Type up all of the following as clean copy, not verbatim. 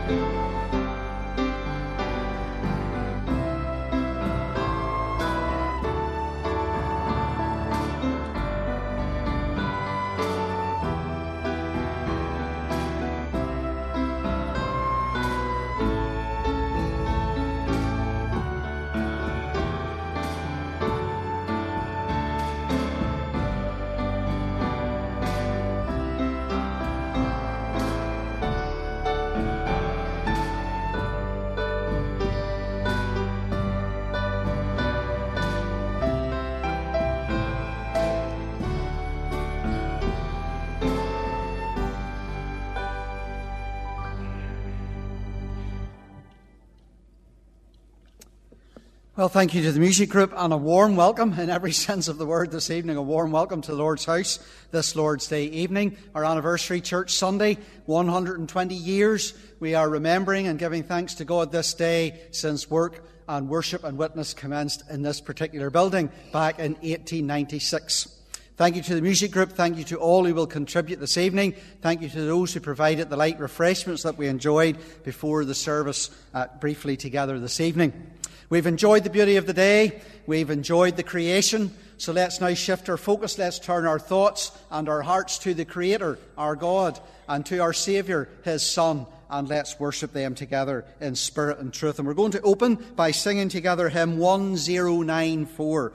Well, thank you to the music group, and a warm welcome in every sense of the word this evening. A warm welcome to the Lord's house this Lord's Day evening, our anniversary church Sunday, 120 years. We are remembering and giving thanks to God this day since work and worship and witness commenced in this particular building back in 1896. Thank you to the music group. Thank you to all who will contribute this evening. Thank you to those who provided the light refreshments that we enjoyed before the service briefly together this evening. We've enjoyed the beauty of the day. We've enjoyed the creation. So let's now shift our focus. Let's turn our thoughts and our hearts to the Creator, our God, and to our Saviour, His Son. And let's worship them together in spirit and truth. And we're going to open by singing together hymn 1094,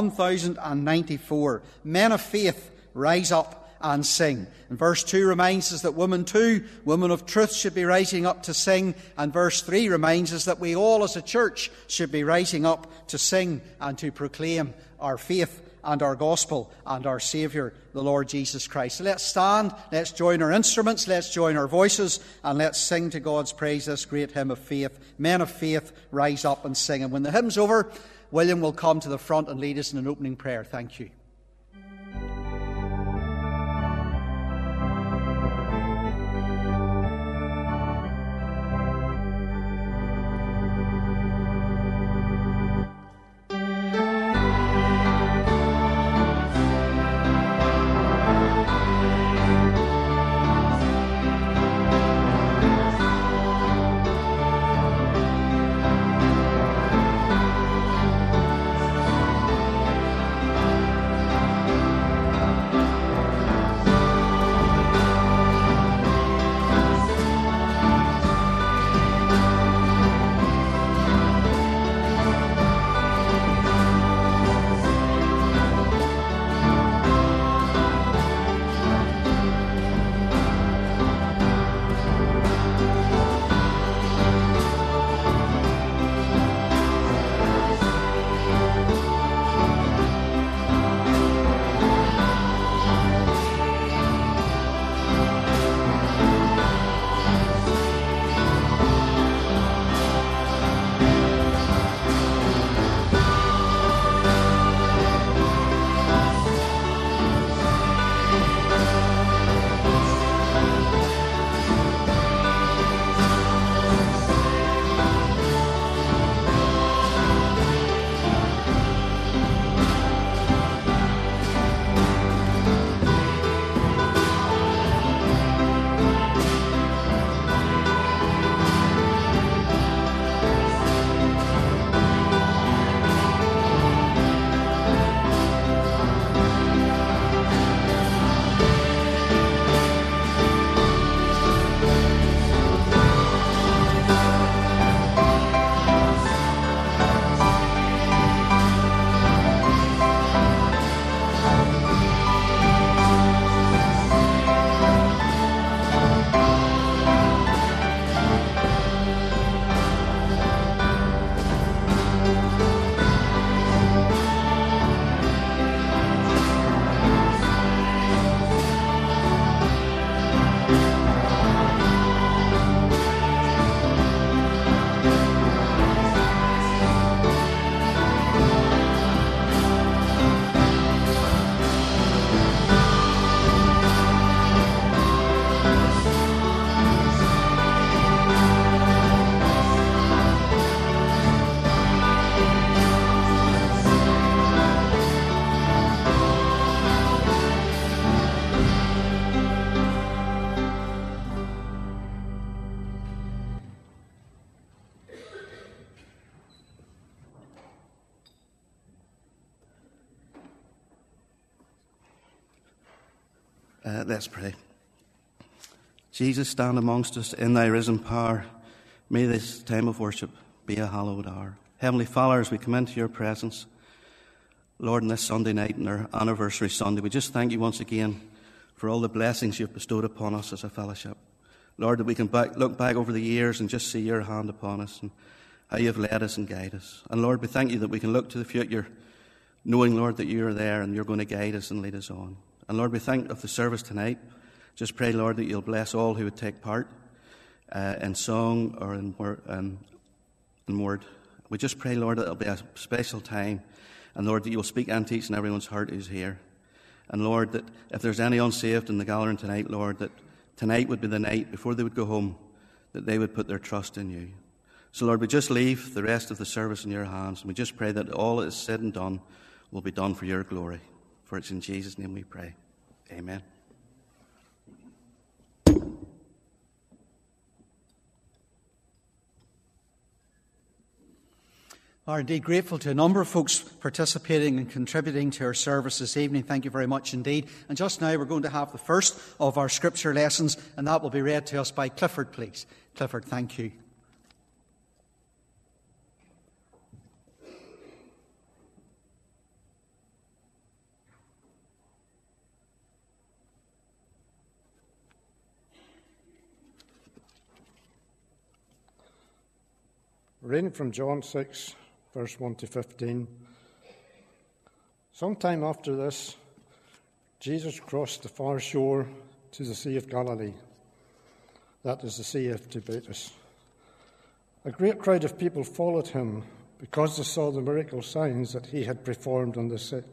1094. Men of faith, rise up and sing. And verse 2 reminds us that women of truth, should be rising up to sing. And verse 3 reminds us that we all as a church should be rising up to sing and to proclaim our faith and our gospel and our Saviour, the Lord Jesus Christ. So let's stand, let's join our instruments, let's join our voices, and let's sing to God's praise this great hymn of faith. Men of faith, rise up and sing. And when the hymn's over, William will come to the front and lead us in an opening prayer. Thank you. Let's pray. Jesus, stand amongst us in thy risen power. May this time of worship be a hallowed hour. Heavenly Father, as we come into your presence, Lord, on this Sunday night and our anniversary Sunday, we just thank you once again for all the blessings you've bestowed upon us as a fellowship. Lord, that we can look back over the years and just see your hand upon us and how you've led us and guided us. And Lord, we thank you that we can look to the future, knowing, Lord, that you are there and you're going to guide us and lead us on. And Lord, we thank of the service tonight. Just pray, Lord, that you'll bless all who would take part in song or in word. We just pray, Lord, that it'll be a special time. And Lord, that you'll speak into each and everyone's heart who's here. And Lord, that if there's any unsaved in the gathering tonight, Lord, that tonight would be the night before they would go home, that they would put their trust in you. So Lord, we just leave the rest of the service in your hands. And we just pray that all that is said and done will be done for your glory. For it's in Jesus' name we pray. Amen. We are indeed grateful to a number of folks participating and contributing to our service this evening. Thank you very much indeed. And just now we're going to have the first of our scripture lessons, and that will be read to us by Clifford, please. Clifford, thank you. Reading from John 6, verse 1 to 15. Sometime after this, Jesus crossed the far shore to the Sea of Galilee. That is the Sea of Tiberias. A great crowd of people followed him because they saw the miracle signs that he had performed on the sick.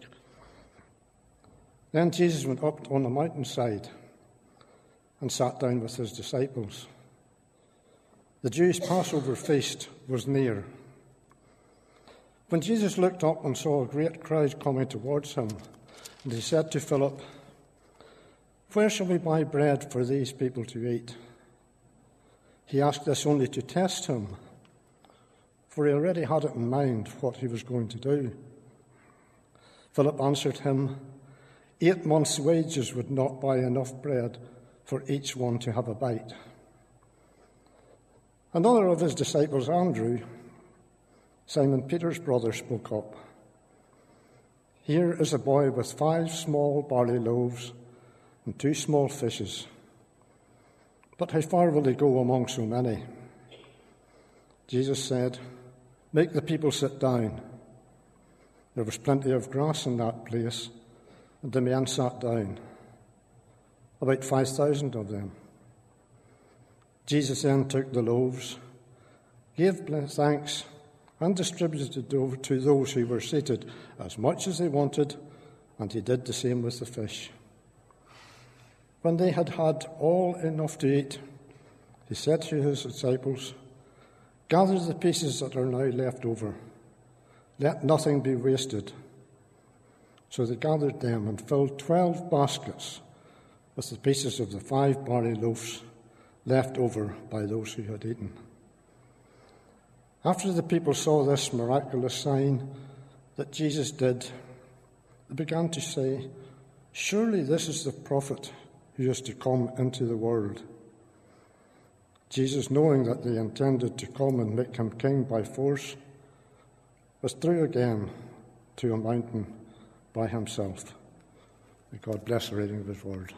Then Jesus went up on the mountainside and sat down with his disciples. The Jews' Passover feast was near. When Jesus looked up and saw a great crowd coming towards him, and he said to Philip, "Where shall we buy bread for these people to eat?" He asked this only to test him, for he already had it in mind what he was going to do. Philip answered him, 8 months' wages would not buy enough bread for each one to have a bite. Another of his disciples, Andrew, Simon Peter's brother, spoke up. "Here is a boy with 5 small barley loaves and 2 small fishes. But how far will he go among so many?" Jesus said, "Make the people sit down." There was plenty of grass in that place, and the men sat down, about 5,000 of them. Jesus then took the loaves, gave thanks, and distributed to those who were seated as much as they wanted, and he did the same with the fish. When they had had all enough to eat, he said to his disciples, "Gather the pieces that are now left over. Let nothing be wasted." So they gathered them and filled 12 baskets with the pieces of the 5 barley loaves left over by those who had eaten. After the people saw this miraculous sign that Jesus did, they began to say, "Surely this is the prophet who is to come into the world." Jesus, knowing that they intended to come and make him king by force, withdrew again to a mountain by himself. May God bless the reading of his word.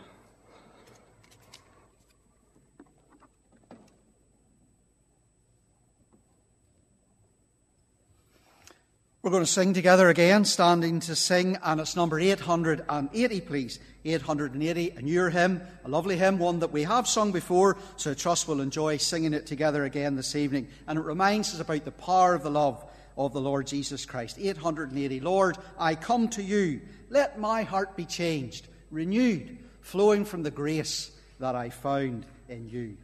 We're going to sing together again, standing to sing, and it's number 880, please. 880, a newer hymn, a lovely hymn, one that we have sung before, so I trust we'll enjoy singing it together again this evening. And it reminds us about the power of the love of the Lord Jesus Christ. 880, Lord, I come to you. Let my heart be changed, renewed, flowing from the grace that I found in you.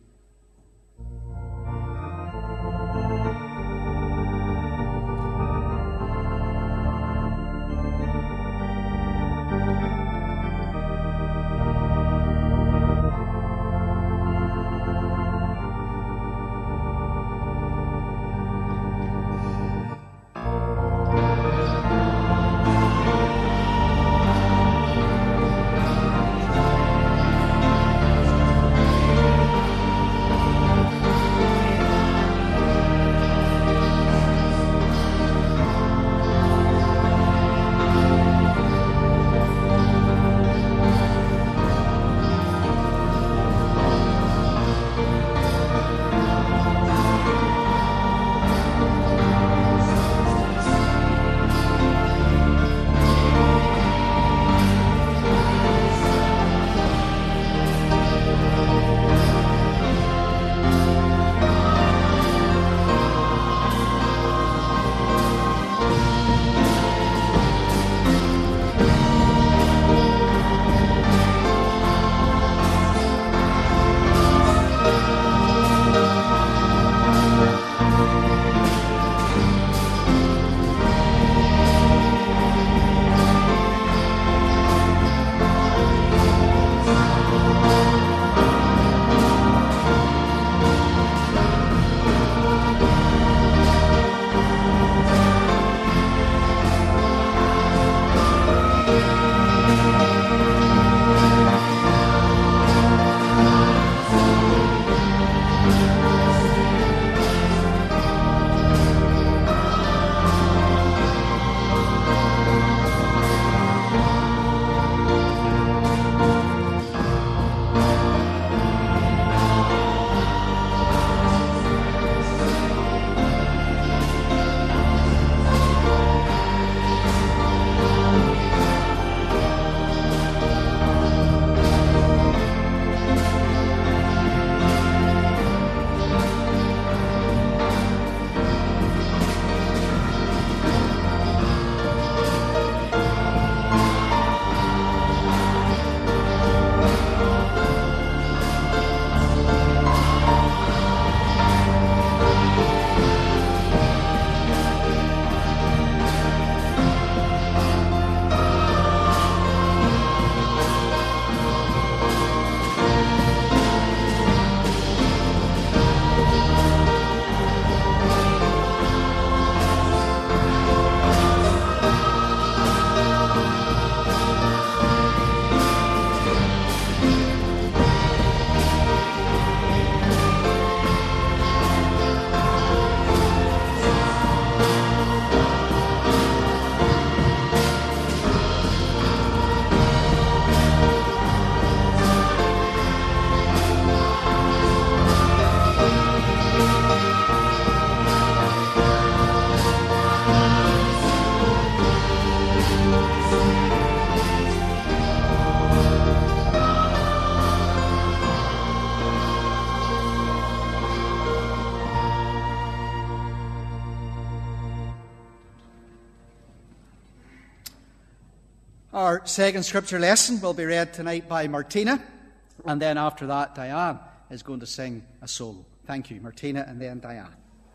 Our second scripture lesson will be read tonight by Martina, and then after that, Diane is going to sing a solo. Thank you, Martina, and then Diane.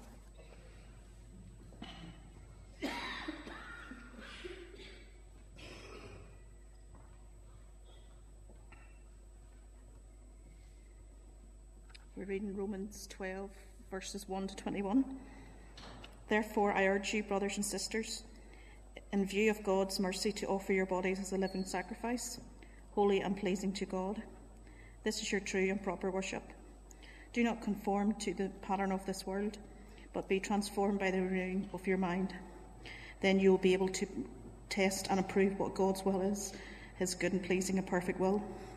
We're reading Romans 12, verses 1 to 21. Therefore, I urge you, brothers and sisters, in view of God's mercy, to offer your bodies as a living sacrifice, holy and pleasing to God. This is your true and proper worship. Do not conform to the pattern of this world, but be transformed by the renewing of your mind. Then you will be able to test and approve what God's will is, his good and pleasing and perfect will.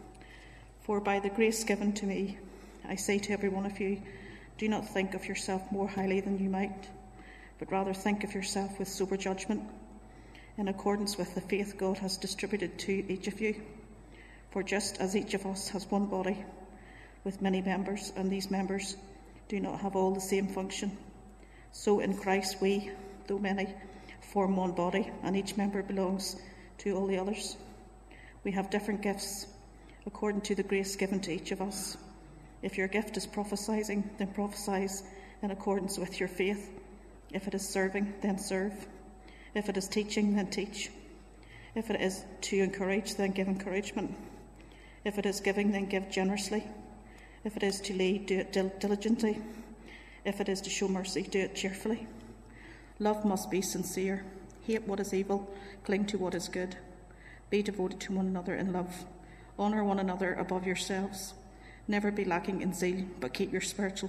For by the grace given to me, I say to every one of you, do not think of yourself more highly than you might, but rather think of yourself with sober judgment, in accordance with the faith God has distributed to each of you. For just as each of us has one body, with many members, and these members do not have all the same function, so in Christ we, though many, form one body, and each member belongs to all the others. We have different gifts, according to the grace given to each of us. If your gift is prophesying, then prophesy in accordance with your faith. If it is serving, then serve. If it is teaching, then teach. If it is to encourage, then give encouragement. If it is giving, then give generously. If it is to lead, do it diligently. If it is to show mercy, do it cheerfully. Love must be sincere. Hate what is evil. Cling to what is good. Be devoted to one another in love. Honour one another above yourselves. Never be lacking in zeal, but keep your spiritual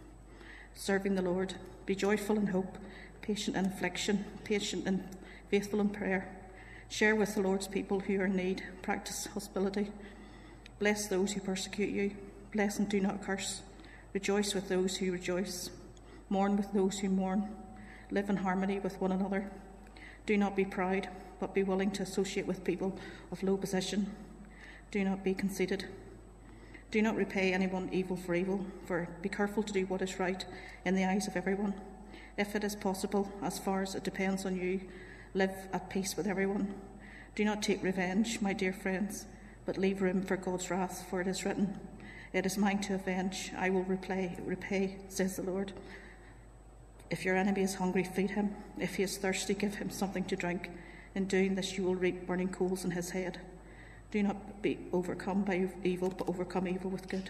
serving the Lord. Be joyful in hope, patient in affliction, patient and faithful in prayer. Share with the Lord's people who are in need. Practice hospitality. Bless those who persecute you. Bless and do not curse. Rejoice with those who rejoice. Mourn with those who mourn. Live in harmony with one another. Do not be proud, but be willing to associate with people of low position. Do not be conceited. Do not repay anyone evil for evil, for be careful to do what is right in the eyes of everyone. If it is possible, as far as it depends on you, live at peace with everyone. Do not take revenge, my dear friends, but leave room for God's wrath, for it is written, it is mine to avenge, I will repay, says the Lord. If your enemy is hungry, feed him. If he is thirsty, give him something to drink. In doing this, you will reap burning coals in his head. Do not be overcome by evil, but overcome evil with good.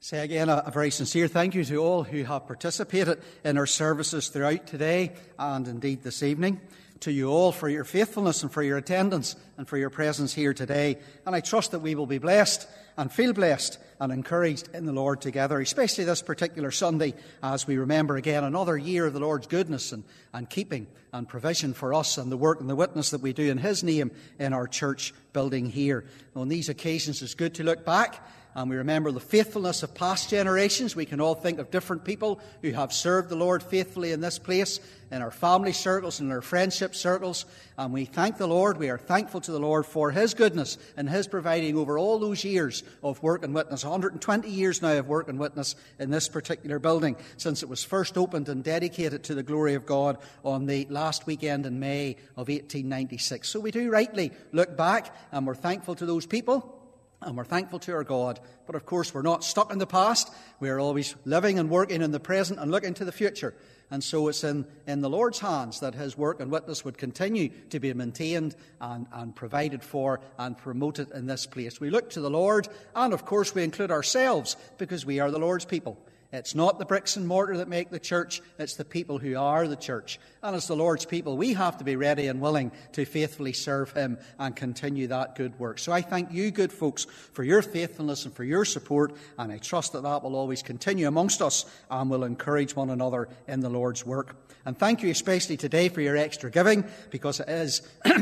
Say again a very sincere thank you to all who have participated in our services throughout today and indeed this evening. To you all for your faithfulness and for your attendance and for your presence here today. And I trust that we will be blessed and feel blessed and encouraged in the Lord together, especially this particular Sunday as we remember again another year of the Lord's goodness and keeping and provision for us and the work and the witness that we do in His name in our church building here. On these occasions it's good to look back and we remember the faithfulness of past generations. We can all think of different people who have served the Lord faithfully in this place, in our family circles, in our friendship circles. And we thank the Lord, we are thankful to the Lord for His goodness and His providing over all those years of work and witness. 120 years now of work and witness in this particular building since it was first opened and dedicated to the glory of God on the last weekend in May of 1896. So we do rightly look back and we're thankful to those people. And we're thankful to our God. But of course, we're not stuck in the past. We're always living and working in the present and looking to the future. And so it's in the Lord's hands that His work and witness would continue to be maintained and provided for and promoted in this place. We look to the Lord, and of course we include ourselves because we are the Lord's people. It's not the bricks and mortar that make the church, it's the people who are the church. And as the Lord's people, we have to be ready and willing to faithfully serve Him and continue that good work. So I thank you, good folks, for your faithfulness and for your support, and I trust that that will always continue amongst us and will encourage one another in the Lord's work. And thank you especially today for your extra giving, because it is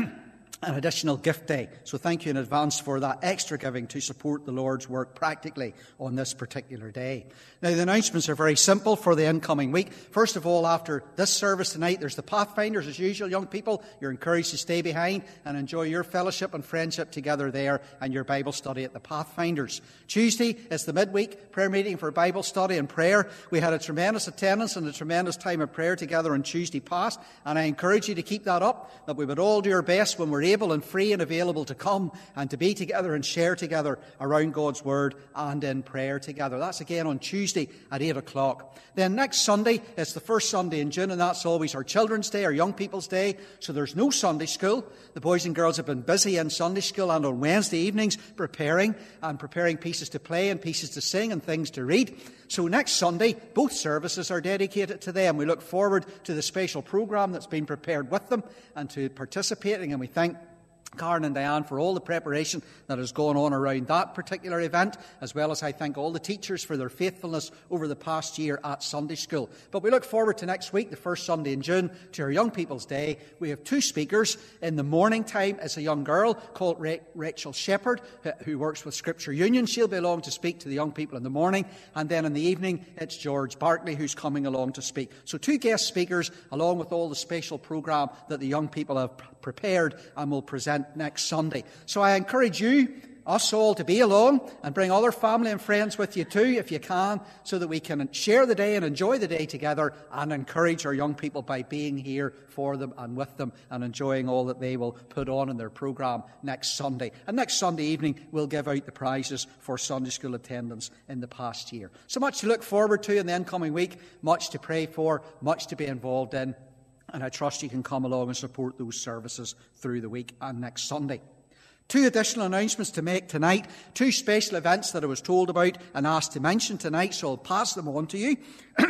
an additional gift day. So thank you in advance for that extra giving to support the Lord's work practically on this particular day. Now, the announcements are very simple for the incoming week. First of all, after this service tonight, there's the Pathfinders. As usual, young people, you're encouraged to stay behind and enjoy your fellowship and friendship together there and your Bible study at the Pathfinders. Tuesday is the midweek prayer meeting for Bible study and prayer. We had a tremendous attendance and a tremendous time of prayer together on Tuesday past, and I encourage you to keep that up, that we would all do our best when we're able and free and available to come and to be together and share together around God's Word and in prayer together. That's again on Tuesday at 8 o'clock. Then next Sunday, it's the first Sunday in June, and that's always our Children's Day, our Young People's Day. So there's no Sunday school. The boys and girls have been busy in Sunday school and on Wednesday evenings preparing pieces to play and pieces to sing and things to read. So next Sunday, both services are dedicated to them. We look forward to the special programme that's been prepared with them and to participating, and we thank Karen and Diane for all the preparation that has gone on around that particular event, as well as I thank all the teachers for their faithfulness over the past year at Sunday school. But we look forward to next week, the first Sunday in June, to our Young People's Day. We have two speakers. In the morning time is a young girl called Rachel Shepherd, who works with Scripture Union. She'll be along to speak to the young people in the morning. And then in the evening, it's George Barkley who's coming along to speak. So two guest speakers, along with all the special programme that the young people have prepared and will present next Sunday. So I encourage you, us all, to be along and bring other family and friends with you too, if you can, so that we can share the day and enjoy the day together and encourage our young people by being here for them and with them and enjoying all that they will put on in their programme next Sunday. And next Sunday evening, we'll give out the prizes for Sunday school attendance in the past year. So much to look forward to in the incoming week, much to pray for, much to be involved in. And I trust you can come along and support those services through the week and next Sunday. Two additional announcements to make tonight. Two special events that I was told about and asked to mention tonight, so I'll pass them on to you.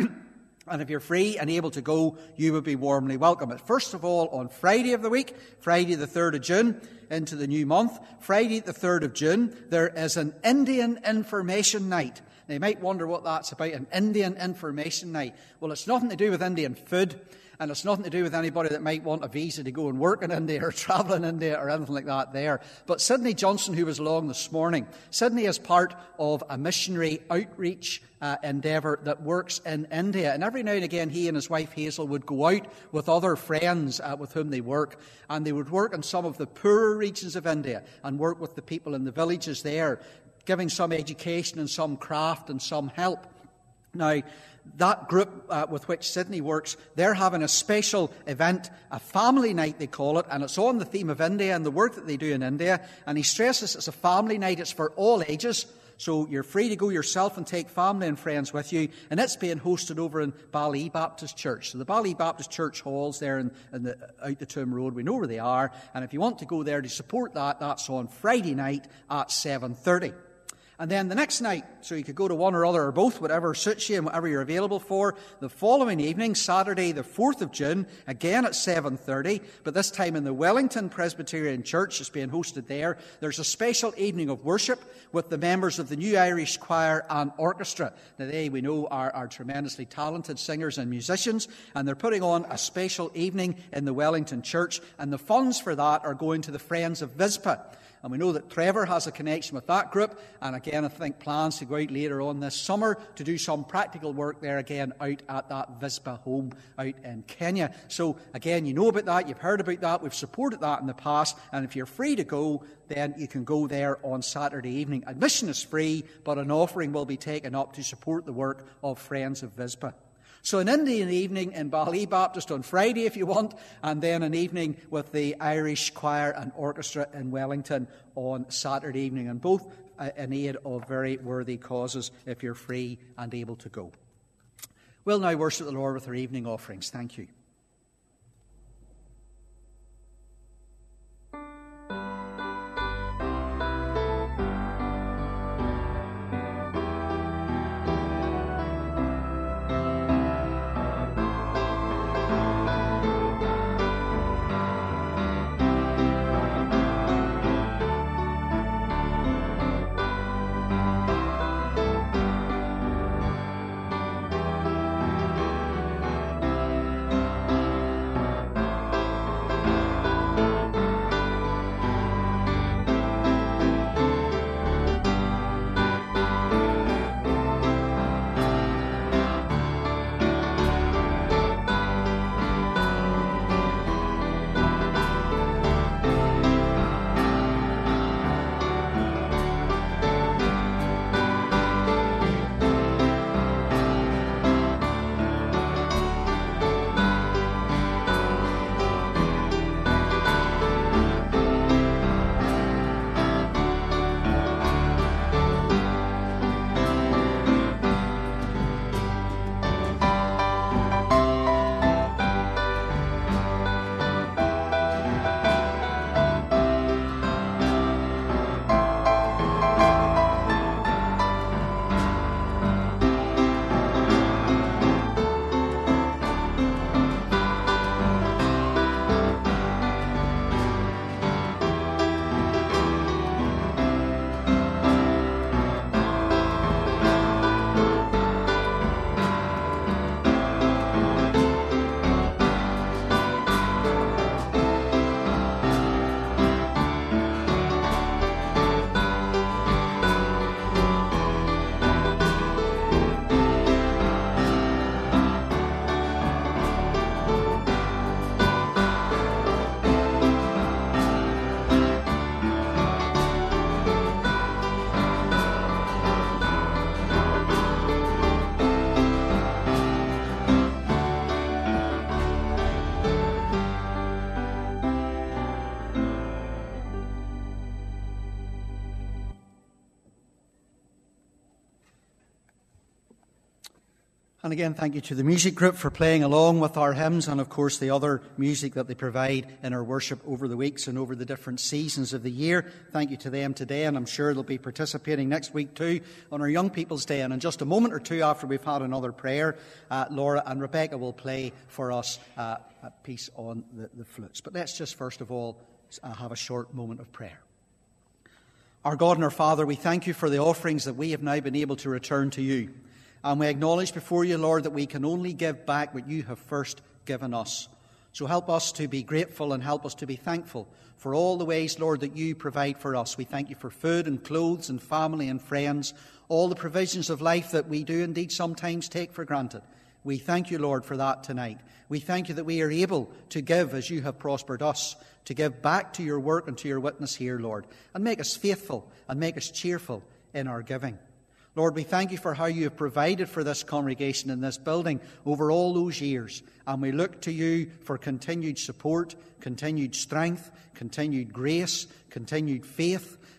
And if you're free and able to go, you will be warmly welcome. First of all, on Friday of the week, Friday the 3rd of June, into the new month, Friday the 3rd of June, there is an Indian Information Night. Now, you might wonder what that's about, an Indian Information Night. Well, it's nothing to do with Indian food. And it's nothing to do with anybody that might want a visa to go and work in India or travel in India or anything like that there. But Sidney Johnson, who was along this morning, Sidney is part of a missionary outreach endeavour that works in India. And every now and again, he and his wife Hazel would go out with other friends with whom they work. And they would work in some of the poorer regions of India and work with the people in the villages there, giving some education and some craft and some help. Now, that group with which Sidney works, they're having a special event, a family night they call it, and it's on the theme of India and the work that they do in India. And he stresses it's a family night, it's for all ages, so you're free to go yourself and take family and friends with you. And it's being hosted over in Bali Baptist Church. So the Bali Baptist Church halls there out the Tomb Road, we know where they are. And if you want to go there to support that, that's on Friday night at 7:30. And then the next night, so you could go to one or other or both, whatever suits you and whatever you're available for. The following evening, Saturday the 4th of June, again at 7:30, but this time in the Wellington Presbyterian Church, it's being hosted there. There's a special evening of worship with the members of the New Irish Choir and Orchestra. Now they, we know, are tremendously talented singers and musicians, and they're putting on a special evening in the Wellington Church, and the funds for that are going to the Friends of Vispa. And we know that Trevor has a connection with that group, and again I think plans to go out later on this summer to do some practical work there again out at that Vispa home out in Kenya. So again, you know about that, you've heard about that, we've supported that in the past, and if you're free to go, then you can go there on Saturday evening. Admission is free, but an offering will be taken up to support the work of Friends of Vispa. So an Indian evening in Bali Baptist on Friday if you want, and then an evening with the Irish Choir and Orchestra in Wellington on Saturday evening, and both in aid of very worthy causes if you're free and able to go. We'll now worship the Lord with our evening offerings. Thank you. And again, thank you to the music group for playing along with our hymns and, of course, the other music that they provide in our worship over the weeks and over the different seasons of the year. Thank you to them today, and I'm sure they'll be participating next week too on our Young People's Day. And in just a moment or two after we've had another prayer, Laura and Rebecca will play for us a piece on the flutes. But let's just first of all have a short moment of prayer. Our God and our Father, we thank you for the offerings that we have now been able to return to you. And we acknowledge before you, Lord, that we can only give back what you have first given us. So help us to be grateful and help us to be thankful for all the ways, Lord, that you provide for us. We thank you for food and clothes and family and friends, all the provisions of life that we do indeed sometimes take for granted. We thank you, Lord, for that tonight. We thank you that we are able to give as you have prospered us, to give back to your work and to your witness here, Lord, and make us faithful and make us cheerful in our giving. Lord, we thank you for how you have provided for this congregation in this building over all those years. And we look to you for continued support, continued strength, continued grace, continued faith,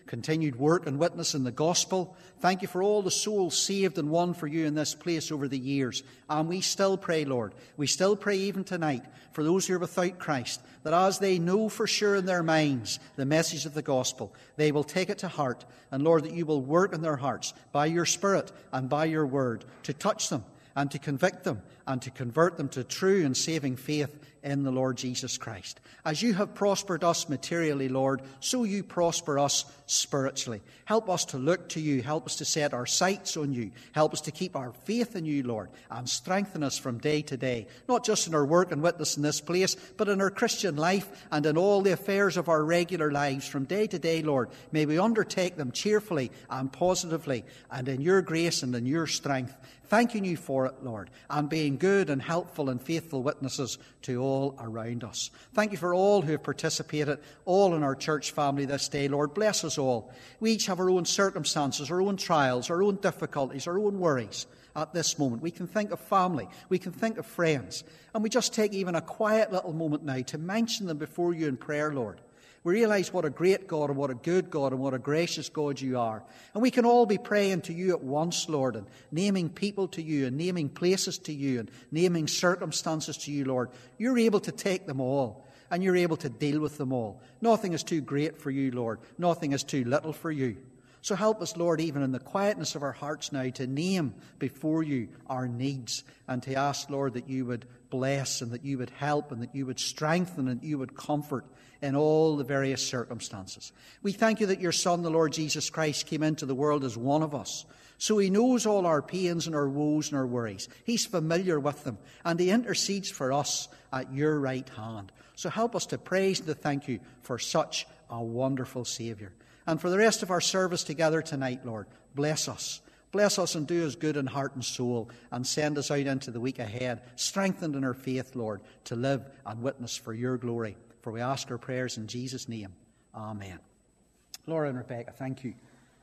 continued work and witness in the gospel. Thank you for all the souls saved and won for you in this place over the years. And we still pray, Lord, we still pray even tonight for those who are without Christ, that as they know for sure in their minds the message of the gospel, they will take it to heart. And Lord, that you will work in their hearts by your Spirit and by your word to touch them and to convict them and to convert them to true and saving faith in the Lord Jesus Christ. As you have prospered us materially, Lord, so you prosper us spiritually. Help us to look to you. Help us to set our sights on you. Help us to keep our faith in you, Lord, and strengthen us from day to day, not just in our work and witness in this place, but in our Christian life and in all the affairs of our regular lives from day to day, Lord. May we undertake them cheerfully and positively and in your grace and in your strength. Thanking you for it, Lord, and being good and helpful and faithful witnesses to all around us. Thank you for all who have participated, all in our church family this day, Lord. Bless us all. We each have our own circumstances, our own trials, our own difficulties, our own worries at this moment. We can think of family, we can think of friends, and we just take even a quiet little moment now to mention them before you in prayer, Lord. We realize what a great God and what a good God and what a gracious God you are. And we can all be praying to you at once, Lord, and naming people to you and naming places to you and naming circumstances to you, Lord. You're able to take them all and you're able to deal with them all. Nothing is too great for you, Lord. Nothing is too little for you. So help us, Lord, even in the quietness of our hearts now, to name before you our needs and to ask, Lord, that you would bless and that you would help and that you would strengthen and you would comfort in all the various circumstances. We thank you that your Son, the Lord Jesus Christ, came into the world as one of us. So he knows all our pains and our woes and our worries. He's familiar with them and he intercedes for us at your right hand. So help us to praise and to thank you for such a wonderful Saviour. And for the rest of our service together tonight, Lord, bless us. Bless us and do us good in heart and soul and send us out into the week ahead, strengthened in our faith, Lord, to live and witness for your glory. For we ask our prayers in Jesus' name. Amen. Laura and Rebecca, thank you.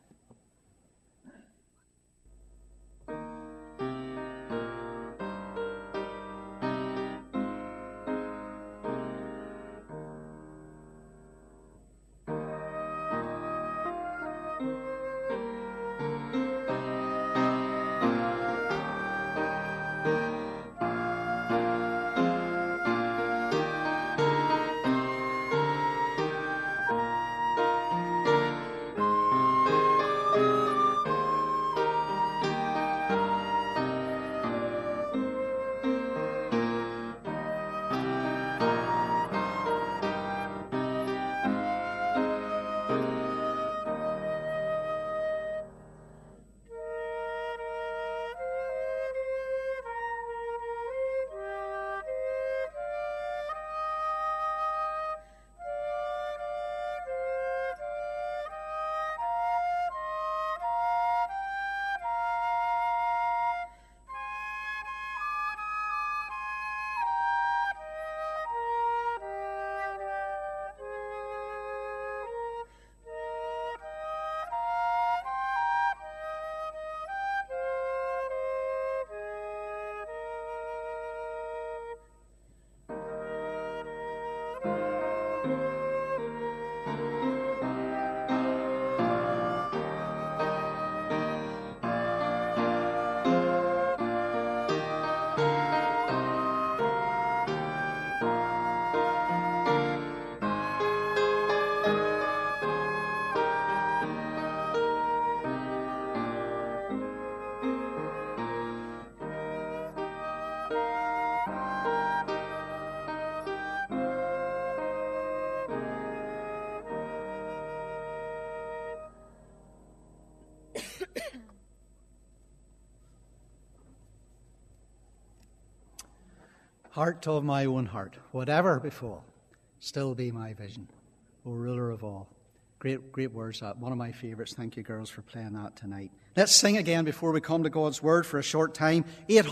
Heart of my own heart, whatever befall, still be my vision, O ruler of all. Great words, that. One of my favourites. Thank you, girls, for playing that tonight. Let's sing again before we come to God's Word for a short time.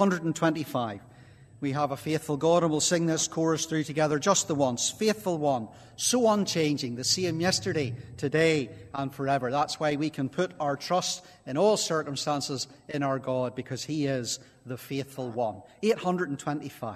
825. We have a faithful God, and we'll sing this chorus through together just the once. Faithful one, so unchanging, the same yesterday, today, and forever. That's why we can put our trust in all circumstances in our God, because he is the faithful one. 825.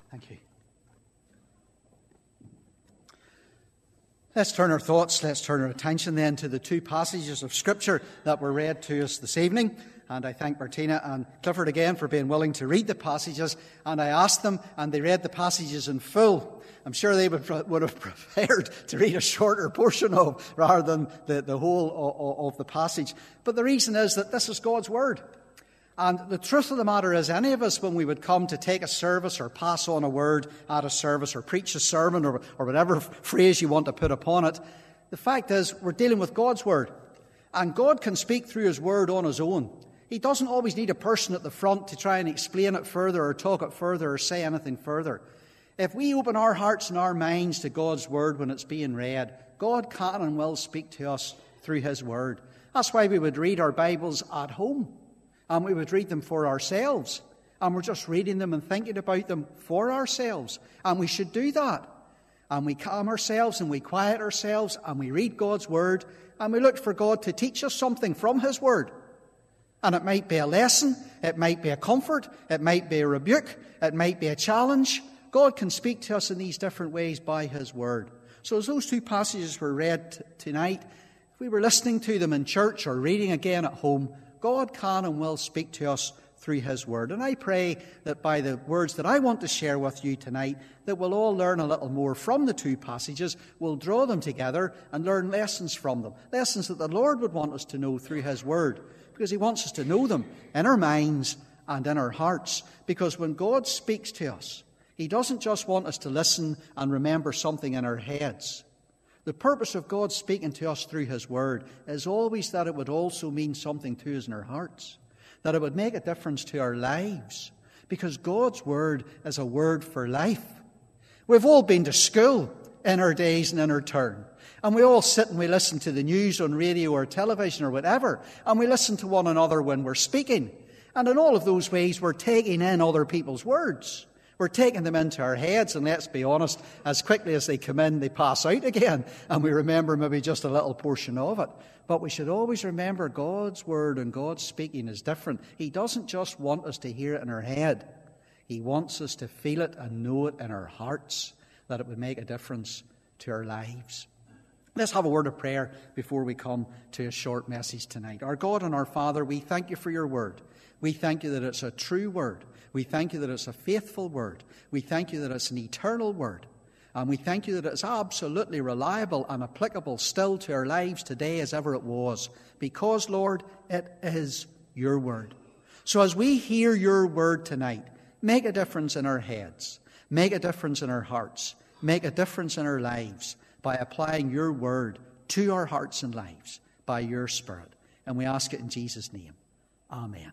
Thank you. Let's turn our thoughts, let's turn our attention then to the two passages of Scripture that were read to us this evening. And I thank Martina and Clifford again for being willing to read the passages. And I asked them, and they read the passages in full. I'm sure they would have preferred to read a shorter portion of, rather than the whole of the passage. But the reason is that this is God's Word. And the truth of the matter is, any of us, when we would come to take a service or pass on a word at a service or preach a sermon or whatever phrase you want to put upon it, the fact is we're dealing with God's Word. And God can speak through His Word on His own. He doesn't always need a person at the front to try and explain it further or talk it further or say anything further. If we open our hearts and our minds to God's Word when it's being read, God can and will speak to us through His Word. That's why we would read our Bibles at home. And we would read them for ourselves. And we're just reading them and thinking about them for ourselves. And we should do that. And we calm ourselves and we quiet ourselves and we read God's Word and we look for God to teach us something from His Word. And it might be a lesson, it might be a comfort, it might be a rebuke, it might be a challenge. God can speak to us in these different ways by His Word. So as those two passages were read tonight, if we were listening to them in church or reading again at home, God can and will speak to us through His Word. And I pray that by the words that I want to share with you tonight, that we'll all learn a little more from the two passages. We'll draw them together and learn lessons from them. Lessons that the Lord would want us to know through His Word. Because He wants us to know them in our minds and in our hearts. Because when God speaks to us, He doesn't just want us to listen and remember something in our heads. The purpose of God speaking to us through His Word is always that it would also mean something to us in our hearts, that it would make a difference to our lives, because God's Word is a word for life. We've all been to school in our days and in our turn, and we all sit and we listen to the news on radio or television or whatever, and we listen to one another when we're speaking. And in all of those ways, we're taking in other people's words. We're taking them into our heads, and let's be honest, as quickly as they come in, they pass out again, and we remember maybe just a little portion of it. But we should always remember God's Word and God's speaking is different. He doesn't just want us to hear it in our head. He wants us to feel it and know it in our hearts, that it would make a difference to our lives. Let's have a word of prayer before we come to a short message tonight. Our God and our Father, we thank You for Your Word. We thank You that it's a true Word. We thank You that it's a faithful Word. We thank You that it's an eternal Word. And we thank You that it's absolutely reliable and applicable still to our lives today as ever it was. Because, Lord, it is Your Word. So as we hear Your Word tonight, make a difference in our heads. Make a difference in our hearts. Make a difference in our lives by applying Your Word to our hearts and lives by Your Spirit. And we ask it in Jesus' name. Amen.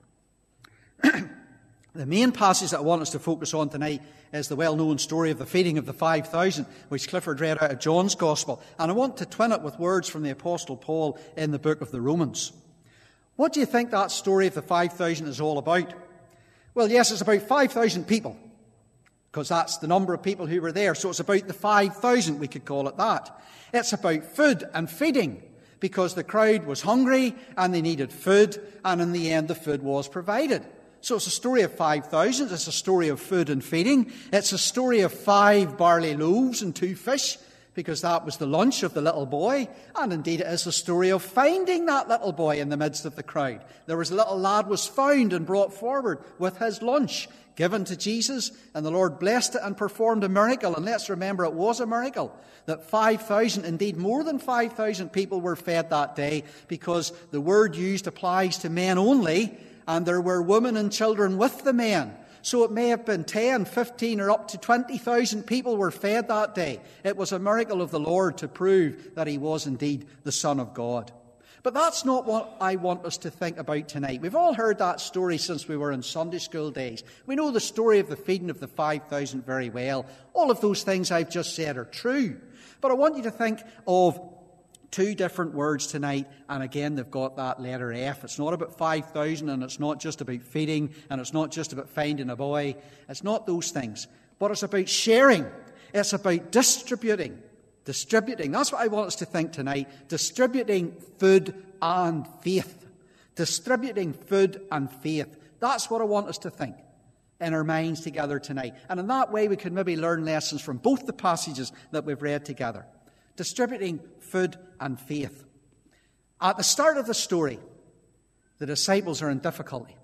The main passage that I want us to focus on tonight is the well-known story of the feeding of the 5,000, which Clifford read out of John's Gospel. And I want to twin it with words from the Apostle Paul in the book of the Romans. What do you think that story of the 5,000 is all about? Well, yes, it's about 5,000 people, because that's the number of people who were there. So it's about the 5,000, we could call it that. It's about food and feeding, because the crowd was hungry and they needed food, and in the end the food was provided. So it's a story of 5,000. It's a story of food and feeding. It's a story of 5 barley loaves and 2 fish, because that was the lunch of the little boy. And indeed it is a story of finding that little boy in the midst of the crowd. There was a little lad was found and brought forward with his lunch, given to Jesus, and the Lord blessed it and performed a miracle. And let's remember, it was a miracle that 5,000, indeed more than 5,000 people were fed that day, because the word used applies to men only, and there were women and children with the men. So it may have been 10, 15, or up to 20,000 people were fed that day. It was a miracle of the Lord to prove that He was indeed the Son of God. But that's not what I want us to think about tonight. We've all heard that story since we were in Sunday school days. We know the story of the feeding of the 5,000 very well. All of those things I've just said are true. But I want you to think of 2 different words tonight, and again they've got that letter F. It's not about 5,000, and it's not just about feeding, and it's not just about finding a boy. It's not those things. But it's about sharing. It's about distributing. Distributing. That's what I want us to think tonight. Distributing food and faith. Distributing food and faith. That's what I want us to think. in our minds together tonight. And in that way, we can maybe learn lessons from both the passages that we've read together. Distributing food and faith. At the start of the story, the disciples are in difficulty.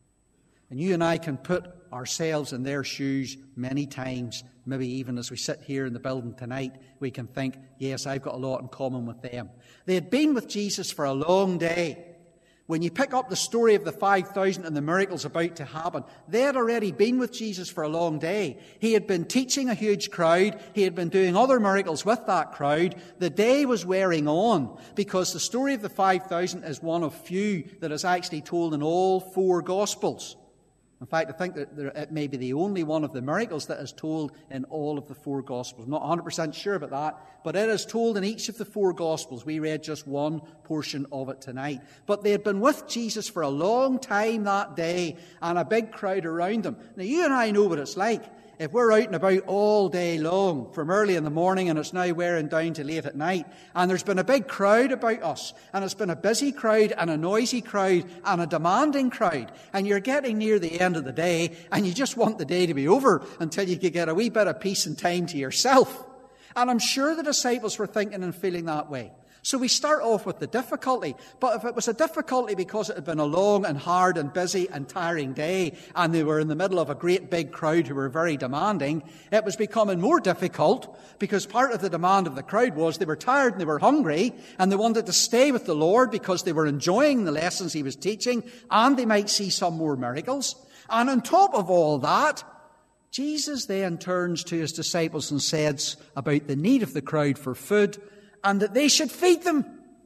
And you and I can put ourselves in their shoes many times. Maybe even as we sit here in the building tonight, we can think, yes, I've got a lot in common with them. They had been with Jesus for a long day. When you pick up the story of the 5,000 and the miracles about to happen, they had already been with Jesus for a long day. He had been teaching a huge crowd. He had been doing other miracles with that crowd. The day was wearing on because the story of the 5,000 is one of few that is actually told in all four Gospels. In fact, I think that it may be the only one of the miracles that is told in all of the four Gospels. I'm not 100% sure about that, but it is told in each of the four Gospels. We read just one portion of it tonight. But they had been with Jesus for a long time that day, and a big crowd around them. Now, you and I know what it's like. If we're out and about all day long, from early in the morning and it's now wearing down to late at night, and there's been a big crowd about us, and it's been a busy crowd and a noisy crowd and a demanding crowd, and you're getting near the end of the day and you just want the day to be over until you could get a wee bit of peace and time to yourself. And I'm sure the disciples were thinking and feeling that way. So we start off with the difficulty. But if it was a difficulty because it had been a long and hard and busy and tiring day, and they were in the middle of a great big crowd who were very demanding, it was becoming more difficult because part of the demand of the crowd was they were tired and they were hungry and they wanted to stay with the Lord because they were enjoying the lessons he was teaching and they might see some more miracles. And on top of all that, Jesus then turns to his disciples and says about the need of the crowd for food and that they should feed them.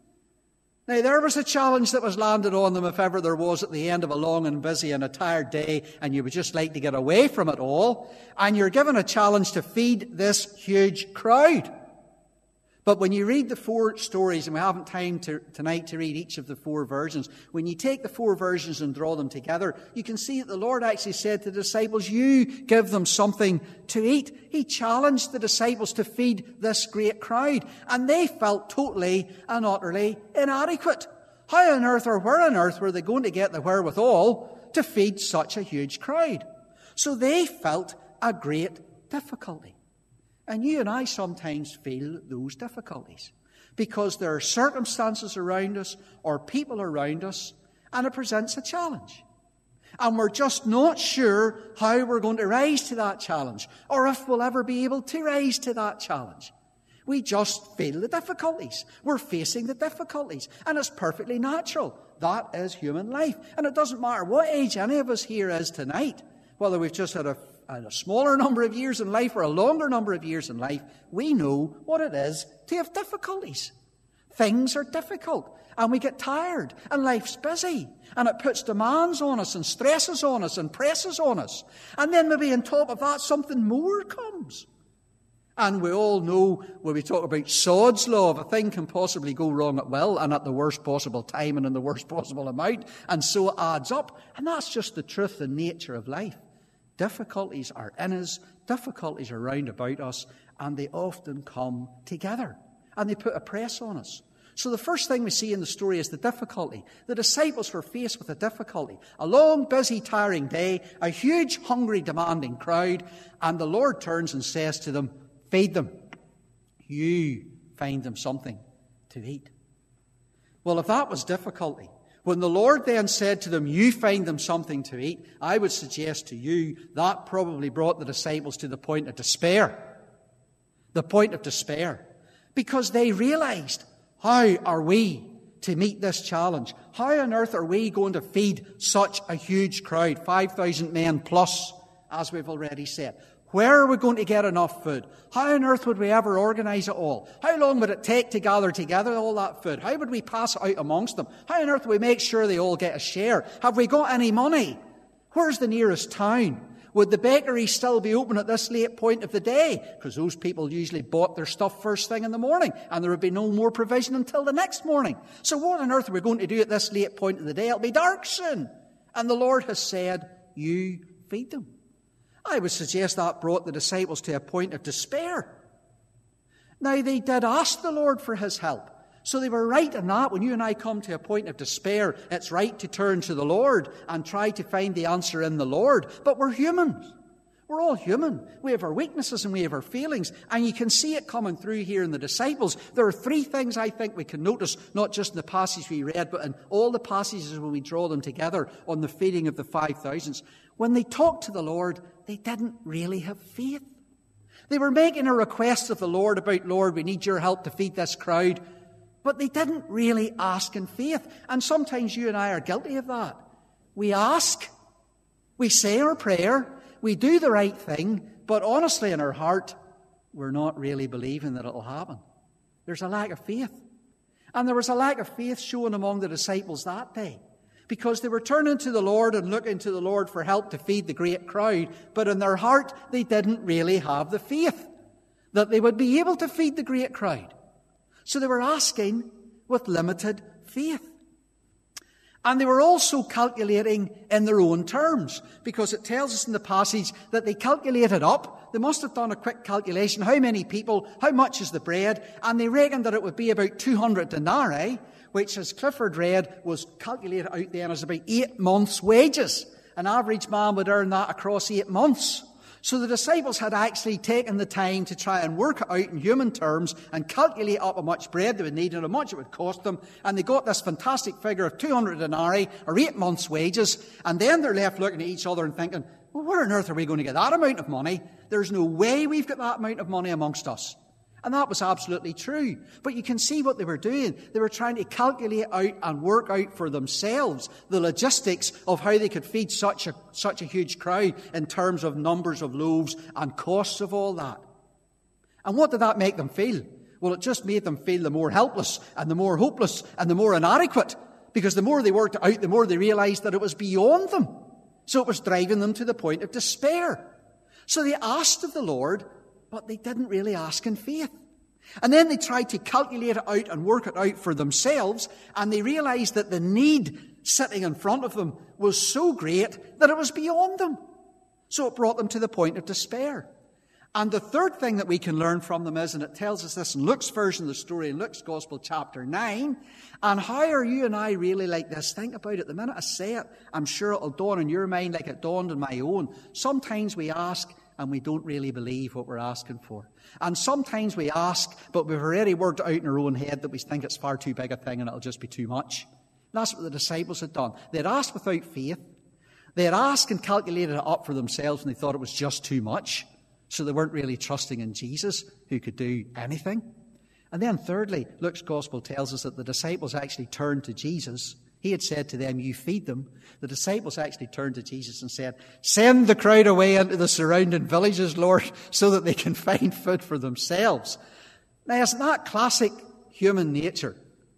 Now, there was a challenge that was landed on them if ever there was at the end of a long and busy and a tired day, and you would just like to get away from it all, and you're given a challenge to feed this huge crowd. But when you read the four stories, and we haven't time tonight to read each of the four versions, when you take the four versions and draw them together, you can see that the Lord actually said to the disciples, you give them something to eat. He challenged the disciples to feed this great crowd, and they felt totally and utterly inadequate. How on earth or where on earth were they going to get the wherewithal to feed such a huge crowd? So they felt a great difficulty. And you and I sometimes feel those difficulties because there are circumstances around us or people around us and it presents a challenge. And we're just not sure how we're going to rise to that challenge or if we'll ever be able to rise to that challenge. We just feel the difficulties. We're facing the difficulties. And it's perfectly natural. That is human life. And it doesn't matter what age any of us here is tonight, whether we've just had a smaller number of years in life or a longer number of years in life, we know what it is to have difficulties. Things are difficult and we get tired and life's busy and it puts demands on us and stresses on us and presses on us. And then maybe on top of that something more comes. And we all know when we talk about Sod's law, if a thing can possibly go wrong at will and at the worst possible time and in the worst possible amount, and so it adds up. And that's just the truth and nature of life. Difficulties are in us, difficulties are round about us, and they often come together. And they put a press on us. So the first thing we see in the story is the difficulty. The disciples were faced with a difficulty. A long, busy, tiring day, a huge, hungry, demanding crowd, and the Lord turns and says to them, feed them. You find them something to eat. Well, if that was difficulty, when the Lord then said to them, you find them something to eat, I would suggest to you that probably brought the disciples to the point of despair. The point of despair. Because they realized, how are we to meet this challenge? How on earth are we going to feed such a huge crowd, 5,000 men plus, as we've already said? Where are we going to get enough food? How on earth would we ever organise it all? How long would it take to gather together all that food? How would we pass it out amongst them? How on earth would we make sure they all get a share? Have we got any money? Where's the nearest town? Would the bakery still be open at this late point of the day? Because those people usually bought their stuff first thing in the morning, and there would be no more provision until the next morning. So what on earth are we going to do at this late point of the day? It'll be dark soon. And the Lord has said, you feed them. I would suggest that brought the disciples to a point of despair. Now, they did ask the Lord for his help. So they were right in that. When you and I come to a point of despair, it's right to turn to the Lord and try to find the answer in the Lord. But we're humans. We're all human. We have our weaknesses and we have our feelings. And you can see it coming through here in the disciples. There are three things I think we can notice, not just in the passage we read, but in all the passages when we draw them together on the feeding of the 5,000. When they talked to the Lord, they didn't really have faith. They were making a request of the Lord about, Lord, we need your help to feed this crowd. But they didn't really ask in faith. And sometimes you and I are guilty of that. We ask, we say our prayer, we do the right thing, but honestly in our heart, we're not really believing that it'll happen. There's a lack of faith. And there was a lack of faith shown among the disciples that day, because they were turning to the Lord and looking to the Lord for help to feed the great crowd, but in their heart, they didn't really have the faith that they would be able to feed the great crowd. So they were asking with limited faith. And they were also calculating in their own terms, because it tells us in the passage that they calculated up. They must have done a quick calculation. How many people? How much is the bread? And they reckoned that it would be about 200 denarii, which, as Clifford read, was calculated out then as about 8 months' wages. An average man would earn that across 8 months. So the disciples had actually taken the time to try and work it out in human terms and calculate up how much bread they would need and how much it would cost them. And they got this fantastic figure of 200 denarii, or 8 months' wages. And then they're left looking at each other and thinking, well, where on earth are we going to get that amount of money? There's no way we've got that amount of money amongst us. And that was absolutely true. But you can see what they were doing. They were trying to calculate out and work out for themselves the logistics of how they could feed such a huge crowd in terms of numbers of loaves and costs of all that. And what did that make them feel? Well, it just made them feel the more helpless and the more hopeless and the more inadequate, because the more they worked it out, the more they realized that it was beyond them. So it was driving them to the point of despair. So they asked of the Lord, but they didn't really ask in faith. And then they tried to calculate it out and work it out for themselves, and they realized that the need sitting in front of them was so great that it was beyond them. So it brought them to the point of despair. And the third thing that we can learn from them is, and it tells us this in Luke's version of the story, in Luke's Gospel, chapter 9, and how are you and I really like this? Think about it. The minute I say it, I'm sure it'll dawn in your mind like it dawned in my own. Sometimes we ask, and we don't really believe what we're asking for. And sometimes we ask, but we've already worked it out in our own head that we think it's far too big a thing and it'll just be too much. And that's what the disciples had done. They had asked without faith. They had asked and calculated it up for themselves, and they thought it was just too much. So they weren't really trusting in Jesus, who could do anything. And then thirdly, Luke's Gospel tells us that the disciples actually turned to Jesus. He had said to them, you feed them. The disciples actually turned to Jesus and said, send the crowd away into the surrounding villages, Lord, so that they can find food for themselves. Now, isn't that classic human nature?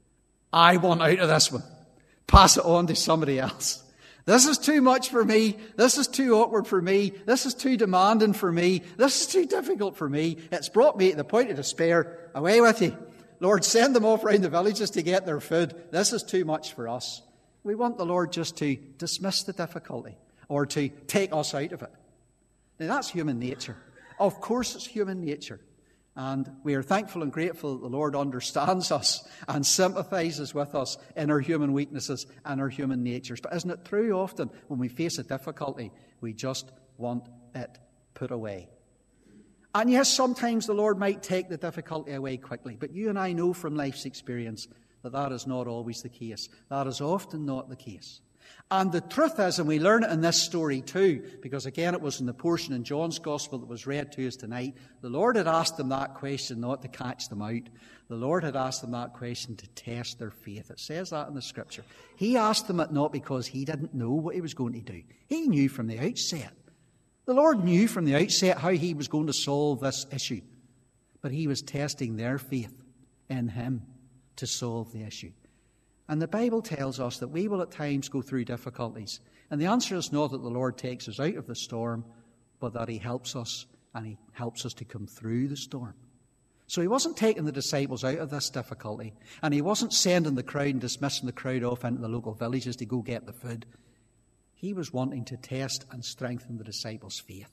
I want out of this one. Pass it on to somebody else. This is too much for me. This is too awkward for me. This is too demanding for me. This is too difficult for me. It's brought me to the point of despair. Away with you. Lord, send them off around the villages to get their food. This is too much for us. We want the Lord just to dismiss the difficulty or to take us out of it. Now, that's human nature. Of course, it's human nature. And we are thankful and grateful that the Lord understands us and sympathizes with us in our human weaknesses and our human natures. But isn't it true often when we face a difficulty, we just want it put away? And yes, sometimes the Lord might take the difficulty away quickly, but you and I know from life's experience that that is not always the case. That is often not the case. And the truth is, and we learn it in this story too, because again it was in the portion in John's Gospel that was read to us tonight, the Lord had asked them that question not to catch them out. The Lord had asked them that question to test their faith. It says that in the Scripture. He asked them it not because he didn't know what he was going to do. He knew from the outset. The Lord knew from the outset how he was going to solve this issue. But he was testing their faith in him to solve the issue. And the Bible tells us that we will at times go through difficulties. And the answer is not that the Lord takes us out of the storm, but that he helps us, and he helps us to come through the storm. So he wasn't taking the disciples out of this difficulty, and he wasn't sending the crowd and dismissing the crowd off into the local villages to go get the food. He was wanting to test and strengthen the disciples' faith.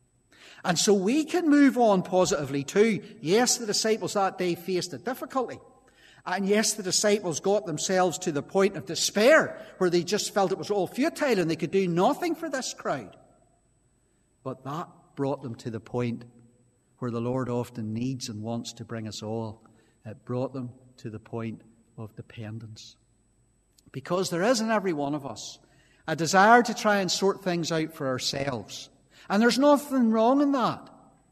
And so we can move on positively too. Yes, the disciples that day faced a difficulty. And yes, the disciples got themselves to the point of despair, where they just felt it was all futile and they could do nothing for this crowd. But that brought them to the point where the Lord often needs and wants to bring us all. It brought them to the point of dependence. Because there is in every one of us a desire to try and sort things out for ourselves. And there's nothing wrong in that.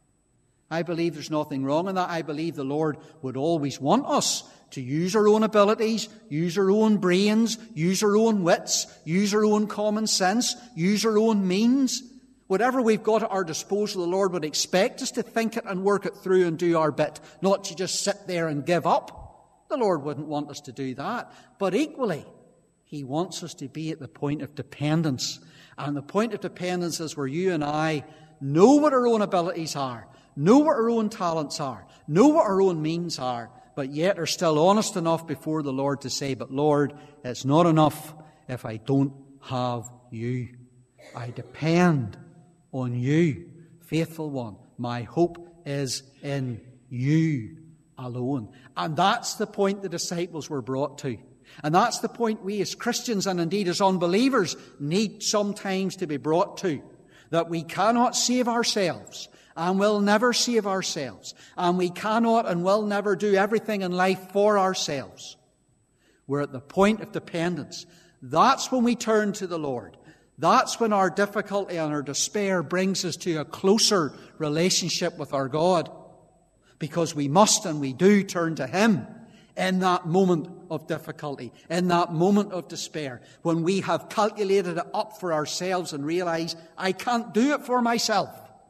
I believe there's nothing wrong in that. I believe the Lord would always want us to use our own abilities, use our own brains, use our own wits, use our own common sense, use our own means. Whatever we've got at our disposal, the Lord would expect us to think it and work it through and do our bit, not to just sit there and give up. The Lord wouldn't want us to do that. But equally, He wants us to be at the point of dependence. And the point of dependence is where you and I know what our own abilities are, know what our own talents are, know what our own means are, but yet are still honest enough before the Lord to say, but Lord, it's not enough if I don't have you. I depend on you, faithful one. My hope is in you alone. And that's the point the disciples were brought to. And that's the point we as Christians and indeed as unbelievers need sometimes to be brought to. That we cannot save ourselves and will never save ourselves. And we cannot and will never do everything in life for ourselves. We're at the point of dependence. That's when we turn to the Lord. That's when our difficulty and our despair brings us to a closer relationship with our God. Because we must and we do turn to Him in that moment of difficulty, in that moment of despair, when we have calculated it up for ourselves and realize, I can't do it for myself.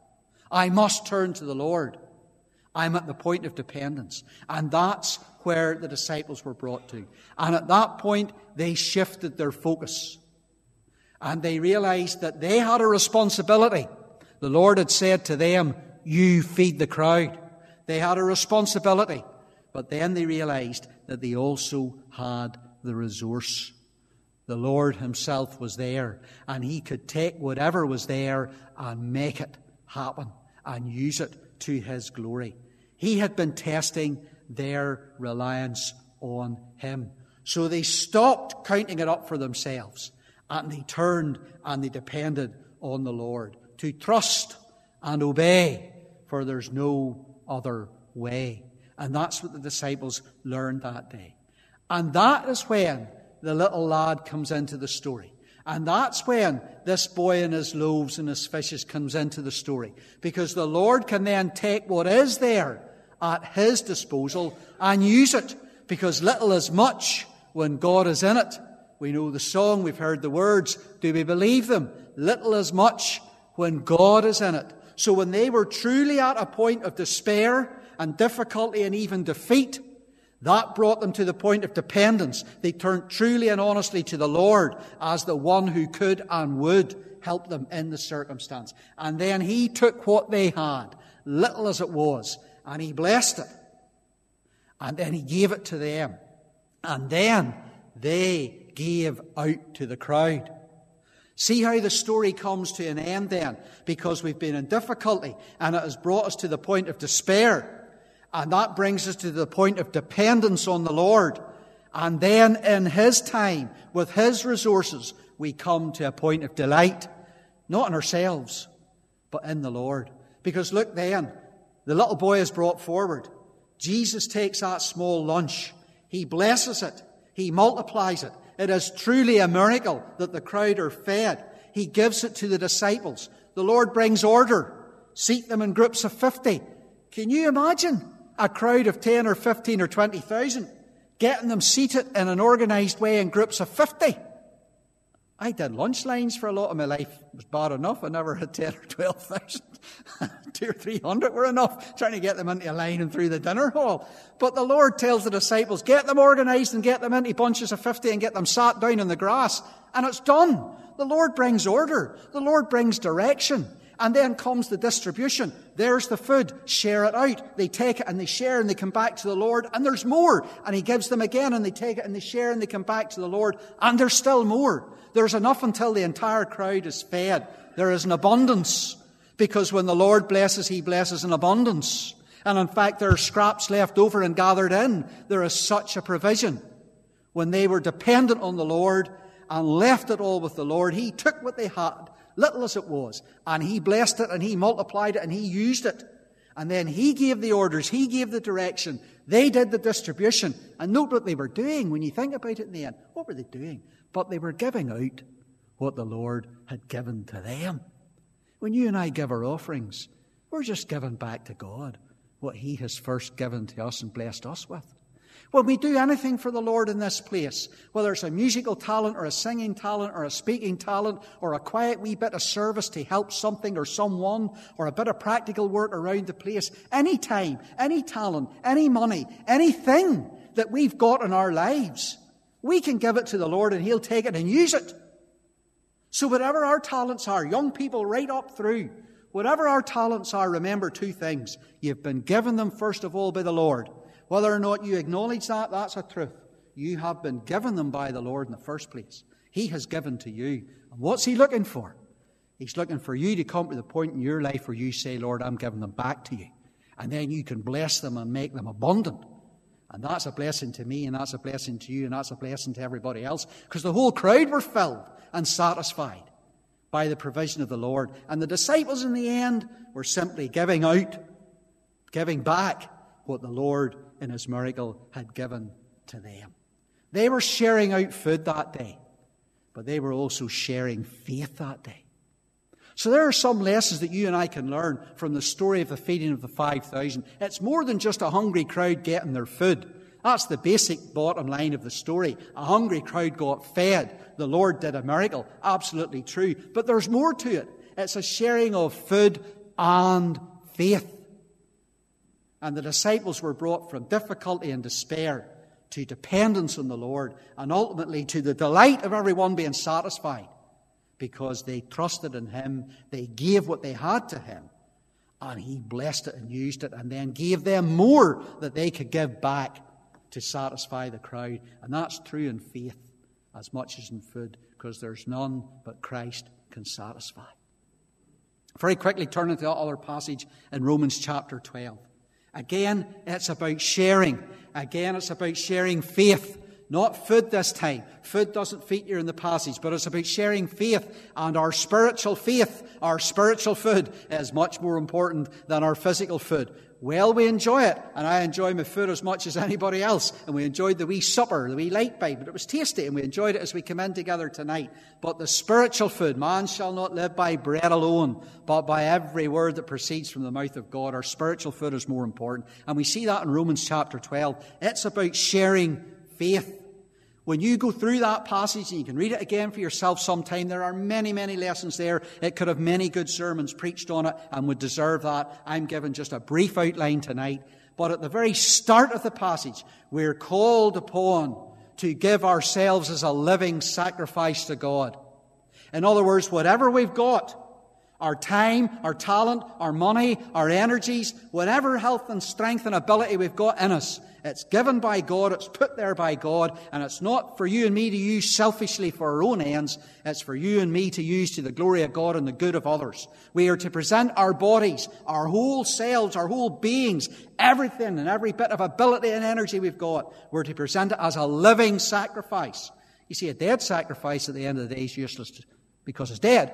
I must turn to the Lord. I'm at the point of dependence. And that's where the disciples were brought to. And at that point, they shifted their focus. And they realized that they had a responsibility. The Lord had said to them, you feed the crowd. They had a responsibility. But then they realized that they also had the resource. The Lord Himself was there, and He could take whatever was there and make it happen and use it to His glory. He had been testing their reliance on Him. So they stopped counting it up for themselves, and they turned and they depended on the Lord to trust and obey, for there's no other way. And that's what the disciples learned that day. And that is when the little lad comes into the story. And that's when this boy and his loaves and his fishes comes into the story. Because the Lord can then take what is there at His disposal and use it. Because little is much when God is in it. We know the song, we've heard the words. Do we believe them? Little is much when God is in it. So when they were truly at a point of despair and difficulty and even defeat, that brought them to the point of dependence. They turned truly and honestly to the Lord as the one who could and would help them in the circumstance. And then He took what they had, little as it was, and He blessed it. And then He gave it to them. And then they gave out to the crowd. See how the story comes to an end then, because we've been in difficulty and it has brought us to the point of despair. And that brings us to the point of dependence on the Lord. And then in His time, with His resources, we come to a point of delight, not in ourselves, but in the Lord. Because look then, the little boy is brought forward. Jesus takes that small lunch. He blesses it. He multiplies it. It is truly a miracle that the crowd are fed. He gives it to the disciples. The Lord brings order. Seat them in groups of 50. Can you imagine a crowd of 10 or 15 or 20,000, getting them seated in an organised way in groups of 50? I did lunch lines for a lot of my life. It was bad enough. I never had 10 or 12,000. 200 or 300 were enough, trying to get them into a line and through the dinner hall. But the Lord tells the disciples, get them organised and get them into bunches of 50 and get them sat down in the grass. And it's done. The Lord brings order. The Lord brings direction. And then comes the distribution. There's the food. Share it out. They take it and they share and they come back to the Lord. And there's more. And He gives them again and they take it and they share and they come back to the Lord. And there's still more. There's enough until the entire crowd is fed. There is an abundance. Because when the Lord blesses, He blesses in abundance. And in fact, there are scraps left over and gathered in. There is such a provision. When they were dependent on the Lord and left it all with the Lord, He took what they had, little as it was, and He blessed it and He multiplied it and He used it. And then He gave the orders, He gave the direction. They did the distribution. And note what they were doing when you think about it in the end. What were they doing? But they were giving out what the Lord had given to them. When you and I give our offerings, we're just giving back to God what He has first given to us and blessed us with. When we do anything for the Lord in this place, whether it's a musical talent or a singing talent or a speaking talent or a quiet wee bit of service to help something or someone or a bit of practical work around the place, any time, any talent, any money, anything that we've got in our lives, we can give it to the Lord and He'll take it and use it. So whatever our talents are, young people right up through, whatever our talents are, remember two things. You've been given them first of all by the Lord. Whether or not you acknowledge that, that's a truth. You have been given them by the Lord in the first place. He has given to you. And what's He looking for? He's looking for you to come to the point in your life where you say, Lord, I'm giving them back to you. And then you can bless them and make them abundant. And that's a blessing to me, and that's a blessing to you, and that's a blessing to everybody else. Because the whole crowd were filled and satisfied by the provision of the Lord. And the disciples in the end were simply giving out, giving back what the Lord in His miracle had given to them. They were sharing out food that day, but they were also sharing faith that day. So there are some lessons that you and I can learn from the story of the feeding of the 5,000. It's more than just a hungry crowd getting their food. That's the basic bottom line of the story. A hungry crowd got fed. The Lord did a miracle. Absolutely true. But there's more to it. It's a sharing of food and faith. And the disciples were brought from difficulty and despair to dependence on the Lord and ultimately to the delight of everyone being satisfied because they trusted in Him. They gave what they had to Him and He blessed it and used it and then gave them more that they could give back to satisfy the crowd. And that's true in faith as much as in food because there's none but Christ can satisfy. Very quickly turning to the other passage in Romans chapter 12. Again, it's about sharing. Again, it's about sharing faith. Not food this time. Food doesn't feature in the passage, but it's about sharing faith. And our spiritual faith, our spiritual food, is much more important than our physical food. Well, we enjoy it, and I enjoy my food as much as anybody else. And we enjoyed the wee supper, the wee light bite, but it was tasty, and we enjoyed it as we come in together tonight. But the spiritual food, man shall not live by bread alone, but by every word that proceeds from the mouth of God. Our spiritual food is more important. And we see that in Romans chapter 12. It's about sharing faith. When you go through that passage, and you can read it again for yourself sometime, there are many, many lessons there. It could have many good sermons preached on it and would deserve that. I'm giving just a brief outline tonight. But at the very start of the passage, we're called upon to give ourselves as a living sacrifice to God. In other words, whatever we've got, our time, our talent, our money, our energies, whatever health and strength and ability we've got in us, it's given by God, it's put there by God, and it's not for you and me to use selfishly for our own ends. It's for you and me to use to the glory of God and the good of others. We are to present our bodies, our whole selves, our whole beings, everything and every bit of ability and energy we've got. We're to present it as a living sacrifice. You see, a dead sacrifice at the end of the day is useless because it's dead.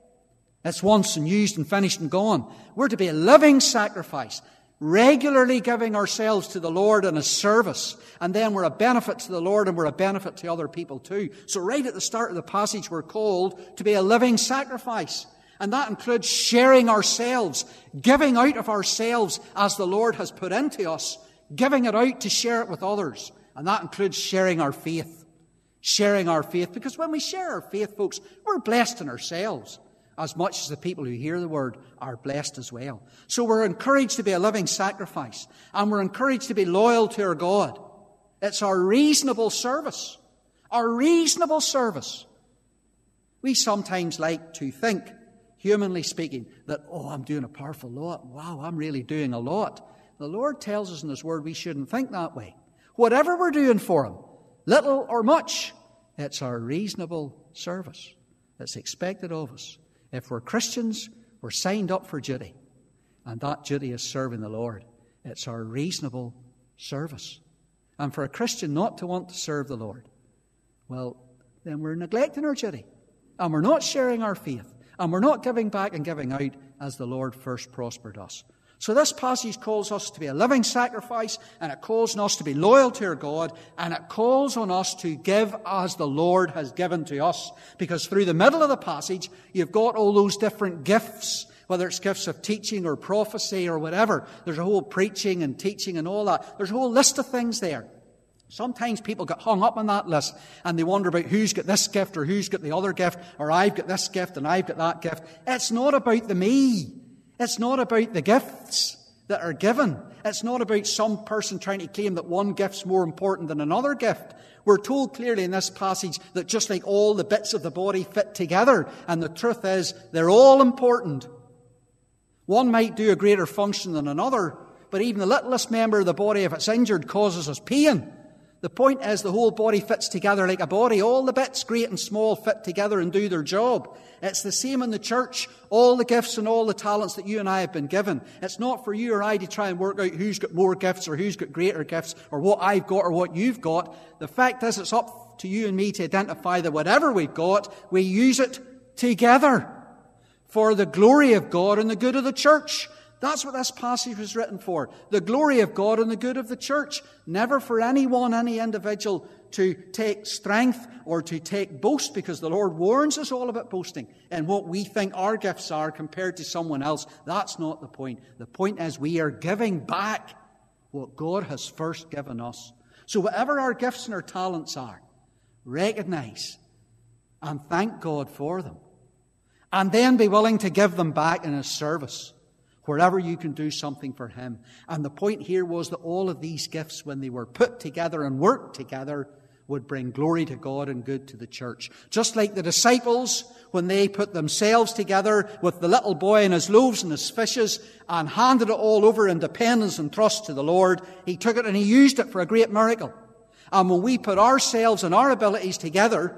It's once and used and finished and gone. We're to be a living sacrifice, regularly giving ourselves to the Lord in His service. And then we're a benefit to the Lord and we're a benefit to other people too. So right at the start of the passage, we're called to be a living sacrifice. And that includes sharing ourselves, giving out of ourselves as the Lord has put into us, giving it out to share it with others. And that includes sharing our faith. Sharing our faith. Because when we share our faith, folks, we're blessed in ourselves, as much as the people who hear the word are blessed as well. So we're encouraged to be a living sacrifice. And we're encouraged to be loyal to our God. It's our reasonable service. Our reasonable service. We sometimes like to think, humanly speaking, that, I'm doing a powerful lot. Wow, I'm really doing a lot. The Lord tells us in His word we shouldn't think that way. Whatever we're doing for Him, little or much, it's our reasonable service. It's expected of us. If we're Christians, we're signed up for duty. And that duty is serving the Lord. It's our reasonable service. And for a Christian not to want to serve the Lord, well, then we're neglecting our duty. And we're not sharing our faith. And we're not giving back and giving out as the Lord first prospered us. So this passage calls us to be a living sacrifice, and it calls on us to be loyal to our God, and it calls on us to give as the Lord has given to us. Because through the middle of the passage, you've got all those different gifts, whether it's gifts of teaching or prophecy or whatever. There's a whole preaching and teaching and all that. There's a whole list of things there. Sometimes people get hung up on that list and they wonder about who's got this gift or who's got the other gift, or I've got this gift and I've got that gift. It's not about the me. It's not about the gifts that are given. It's not about some person trying to claim that one gift's more important than another gift. We're told clearly in this passage that just like all the bits of the body fit together, and the truth is they're all important. One might do a greater function than another, but even the littlest member of the body, if it's injured, causes us pain. The point is the whole body fits together like a body. All the bits, great and small, fit together and do their job. It's the same in the church. All the gifts and all the talents that you and I have been given. It's not for you or I to try and work out who's got more gifts or who's got greater gifts or what I've got or what you've got. The fact is it's up to you and me to identify that whatever we've got, we use it together for the glory of God and the good of the church. That's what this passage was written for. The glory of God and the good of the church. Never for anyone, any individual to take strength or to take boast, because the Lord warns us all about boasting and what we think our gifts are compared to someone else. That's not the point. The point is we are giving back what God has first given us. So whatever our gifts and our talents are, recognize and thank God for them. And then be willing to give them back in His service, wherever you can do something for Him. And the point here was that all of these gifts, when they were put together and worked together, would bring glory to God and good to the church. Just like the disciples, when they put themselves together with the little boy and his loaves and his fishes and handed it all over in dependence and trust to the Lord, He took it and He used it for a great miracle. And when we put ourselves and our abilities together,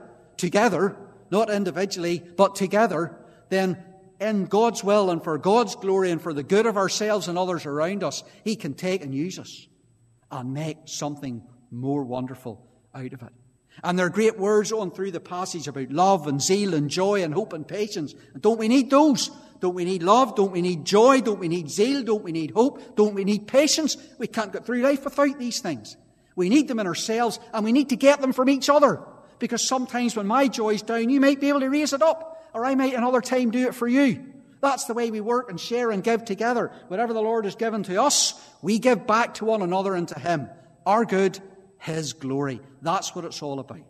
not individually, but together, then in God's will and for God's glory and for the good of ourselves and others around us, He can take and use us and make something more wonderful out of it. And there are great words on through the passage about love and zeal and joy and hope and patience. And don't we need those? Don't we need love? Don't we need joy? Don't we need zeal? Don't we need hope? Don't we need patience? We can't get through life without these things. We need them in ourselves, and we need to get them from each other. Because sometimes when my joy's down, you might be able to raise it up. Or I might another time do it for you. That's the way we work and share and give together. Whatever the Lord has given to us, we give back to one another and to Him. Our good, His glory. That's what it's all about.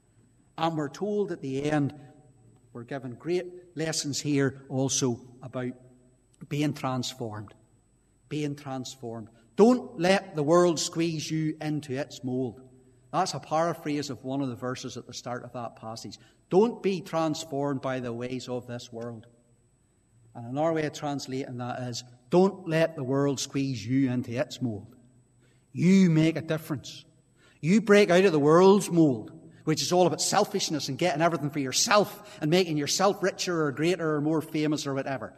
And we're told at the end, we're given great lessons here also about being transformed. Being transformed. Don't let the world squeeze you into its mold. That's a paraphrase of one of the verses at the start of that passage. Don't be transformed by the ways of this world. And another way of translating that is, don't let the world squeeze you into its mold. You make a difference. You break out of the world's mold, which is all about selfishness and getting everything for yourself and making yourself richer or greater or more famous or whatever.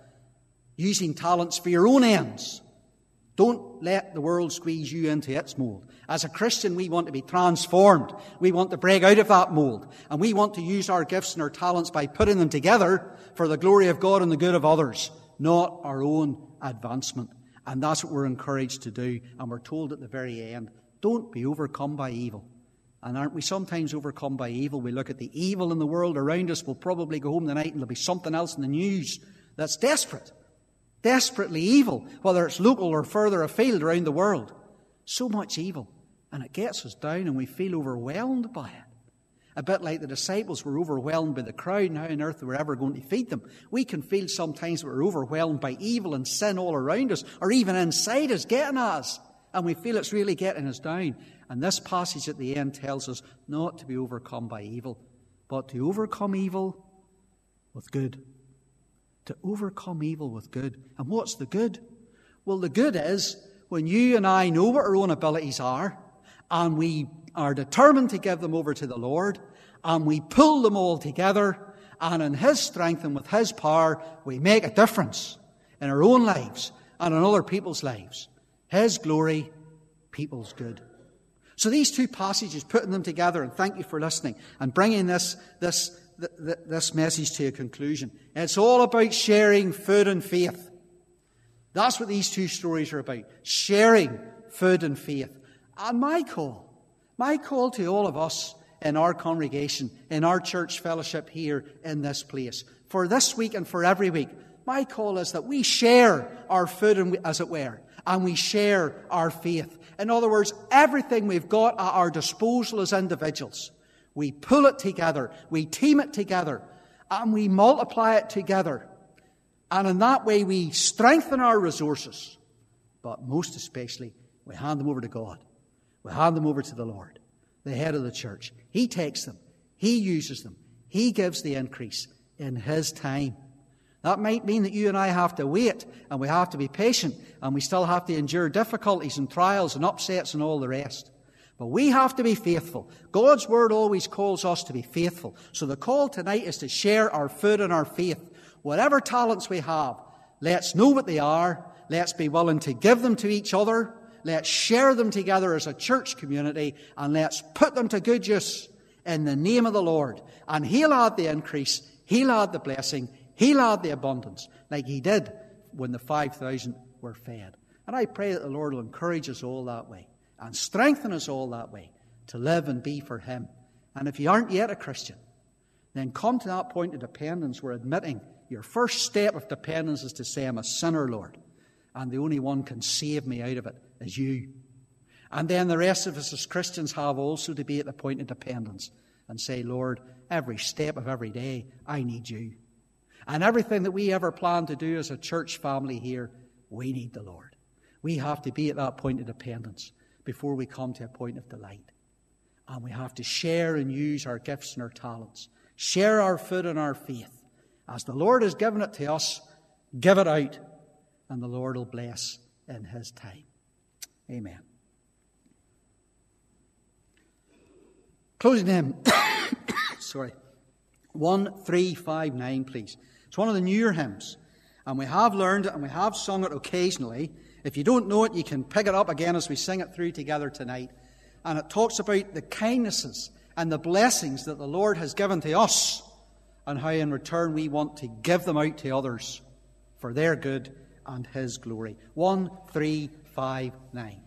Using talents for your own ends. Don't let the world squeeze you into its mold. As a Christian, we want to be transformed. We want to break out of that mold. And we want to use our gifts and our talents by putting them together for the glory of God and the good of others, not our own advancement. And that's what we're encouraged to do. And we're told at the very end, don't be overcome by evil. And aren't we sometimes overcome by evil? We look at the evil in the world around us. We'll probably go home tonight and there'll be something else in the news that's desperate. Desperately evil, whether it's local or further afield around the world. So much evil. And it gets us down and we feel overwhelmed by it. A bit like the disciples were overwhelmed by the crowd and how on earth they were ever going to feed them. We can feel sometimes that we're overwhelmed by evil and sin all around us, or even inside us, getting at us. And we feel it's really getting us down. And this passage at the end tells us not to be overcome by evil, but to overcome evil with good. To overcome evil with good. And what's the good? Well, the good is when you and I know what our own abilities are, and we are determined to give them over to the Lord, and we pull them all together, and in His strength and with His power, we make a difference in our own lives and in other people's lives. His glory, people's good. So these two passages, putting them together, and thank you for listening, and bringing this message to a conclusion. It's all about sharing food and faith. That's what these two stories are about. Sharing food and faith. And my call to all of us in our congregation, in our church fellowship here in this place, for this week and for every week, my call is that we share our food, as it were, and we share our faith. In other words, everything we've got at our disposal as individuals, we pull it together, we team it together, and we multiply it together. And in that way, we strengthen our resources. But most especially, we hand them over to God. We hand them over to the Lord, the head of the church. He takes them. He uses them. He gives the increase in His time. That might mean that you and I have to wait, and we have to be patient, and we still have to endure difficulties and trials and upsets and all the rest. But we have to be faithful. God's Word always calls us to be faithful. So the call tonight is to share our food and our faith. Whatever talents we have, let's know what they are. Let's be willing to give them to each other. Let's share them together as a church community, and let's put them to good use in the name of the Lord. And He'll add the increase. He'll add the blessing. He'll add the abundance, like He did when the 5,000 were fed. And I pray that the Lord will encourage us all that way and strengthen us all that way to live and be for Him. And if you aren't yet a Christian, then come to that point of dependence where admitting your first step of dependence is to say, I'm a sinner, Lord, and the only one can save me out of it is You. And then the rest of us as Christians have also to be at the point of dependence and say, Lord, every step of every day, I need You. And everything that we ever plan to do as a church family here, we need the Lord. We have to be at that point of dependence before we come to a point of delight. And we have to share and use our gifts and our talents. Share our food and our faith. As the Lord has given it to us, give it out, and the Lord will bless in His time. Amen. Closing hymn. Sorry. 1359, please. It's one of the newer hymns. And we have learned it and we have sung it occasionally. If you don't know it, you can pick it up again as we sing it through together tonight. And it talks about the kindnesses and the blessings that the Lord has given to us, and how in return we want to give them out to others for their good and His glory. 1359.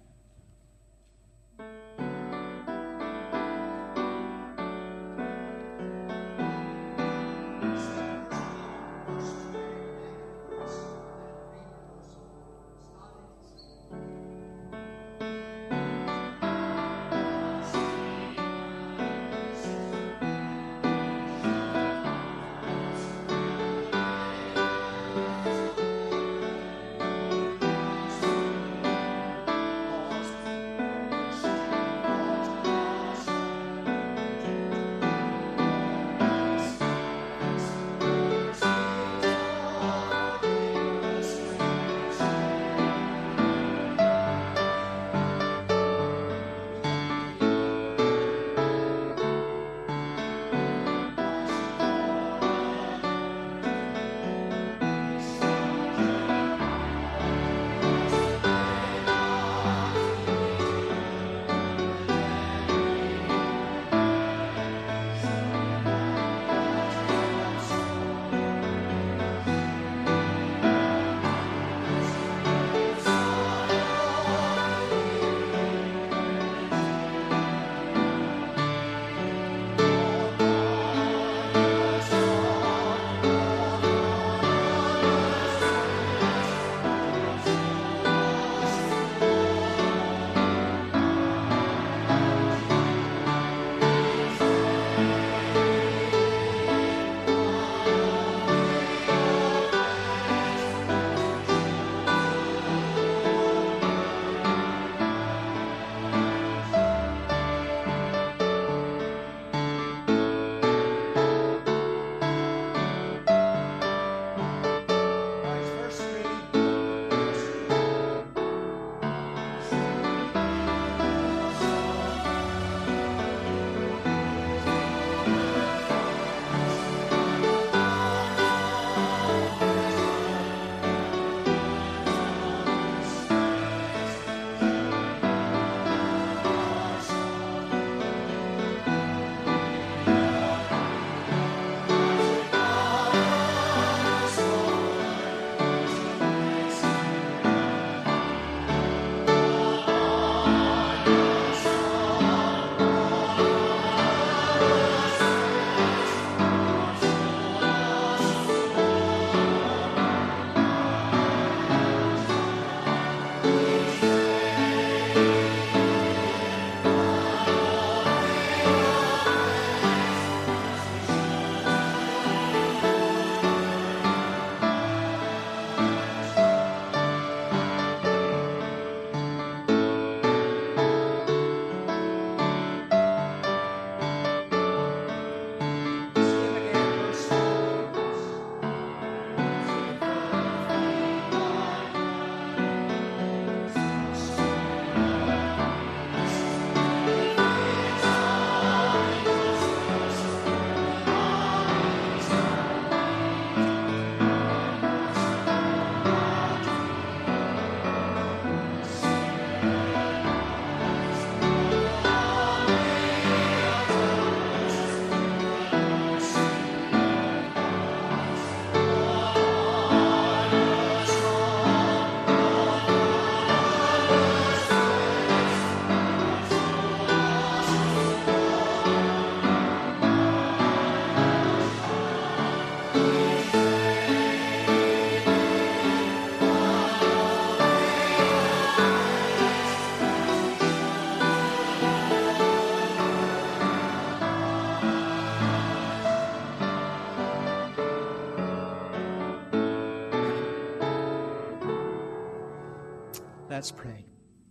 Let's pray.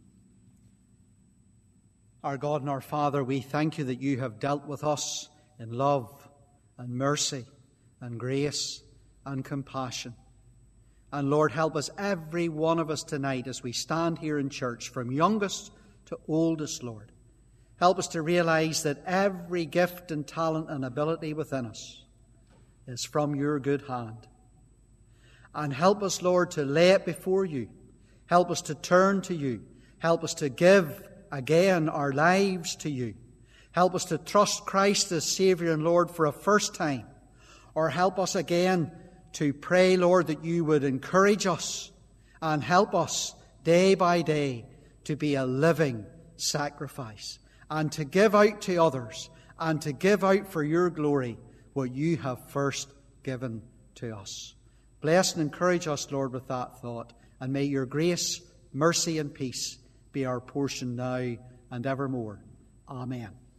Our God and our Father, we thank you that you have dealt with us in love and mercy and grace and compassion. And Lord, help us, every one of us tonight, as we stand here in church, from youngest to oldest, Lord. Help us to realize that every gift and talent and ability within us is from your good hand. And help us, Lord, to lay it before you. Help us to turn to you. Help us to give again our lives to you. Help us to trust Christ as Saviour and Lord for a first time. Or help us again to pray, Lord, that you would encourage us and help us day by day to be a living sacrifice and to give out to others and to give out for your glory what you have first given to us. Bless and encourage us, Lord, with that thought, and may your grace, mercy and peace be our portion now and evermore. Amen.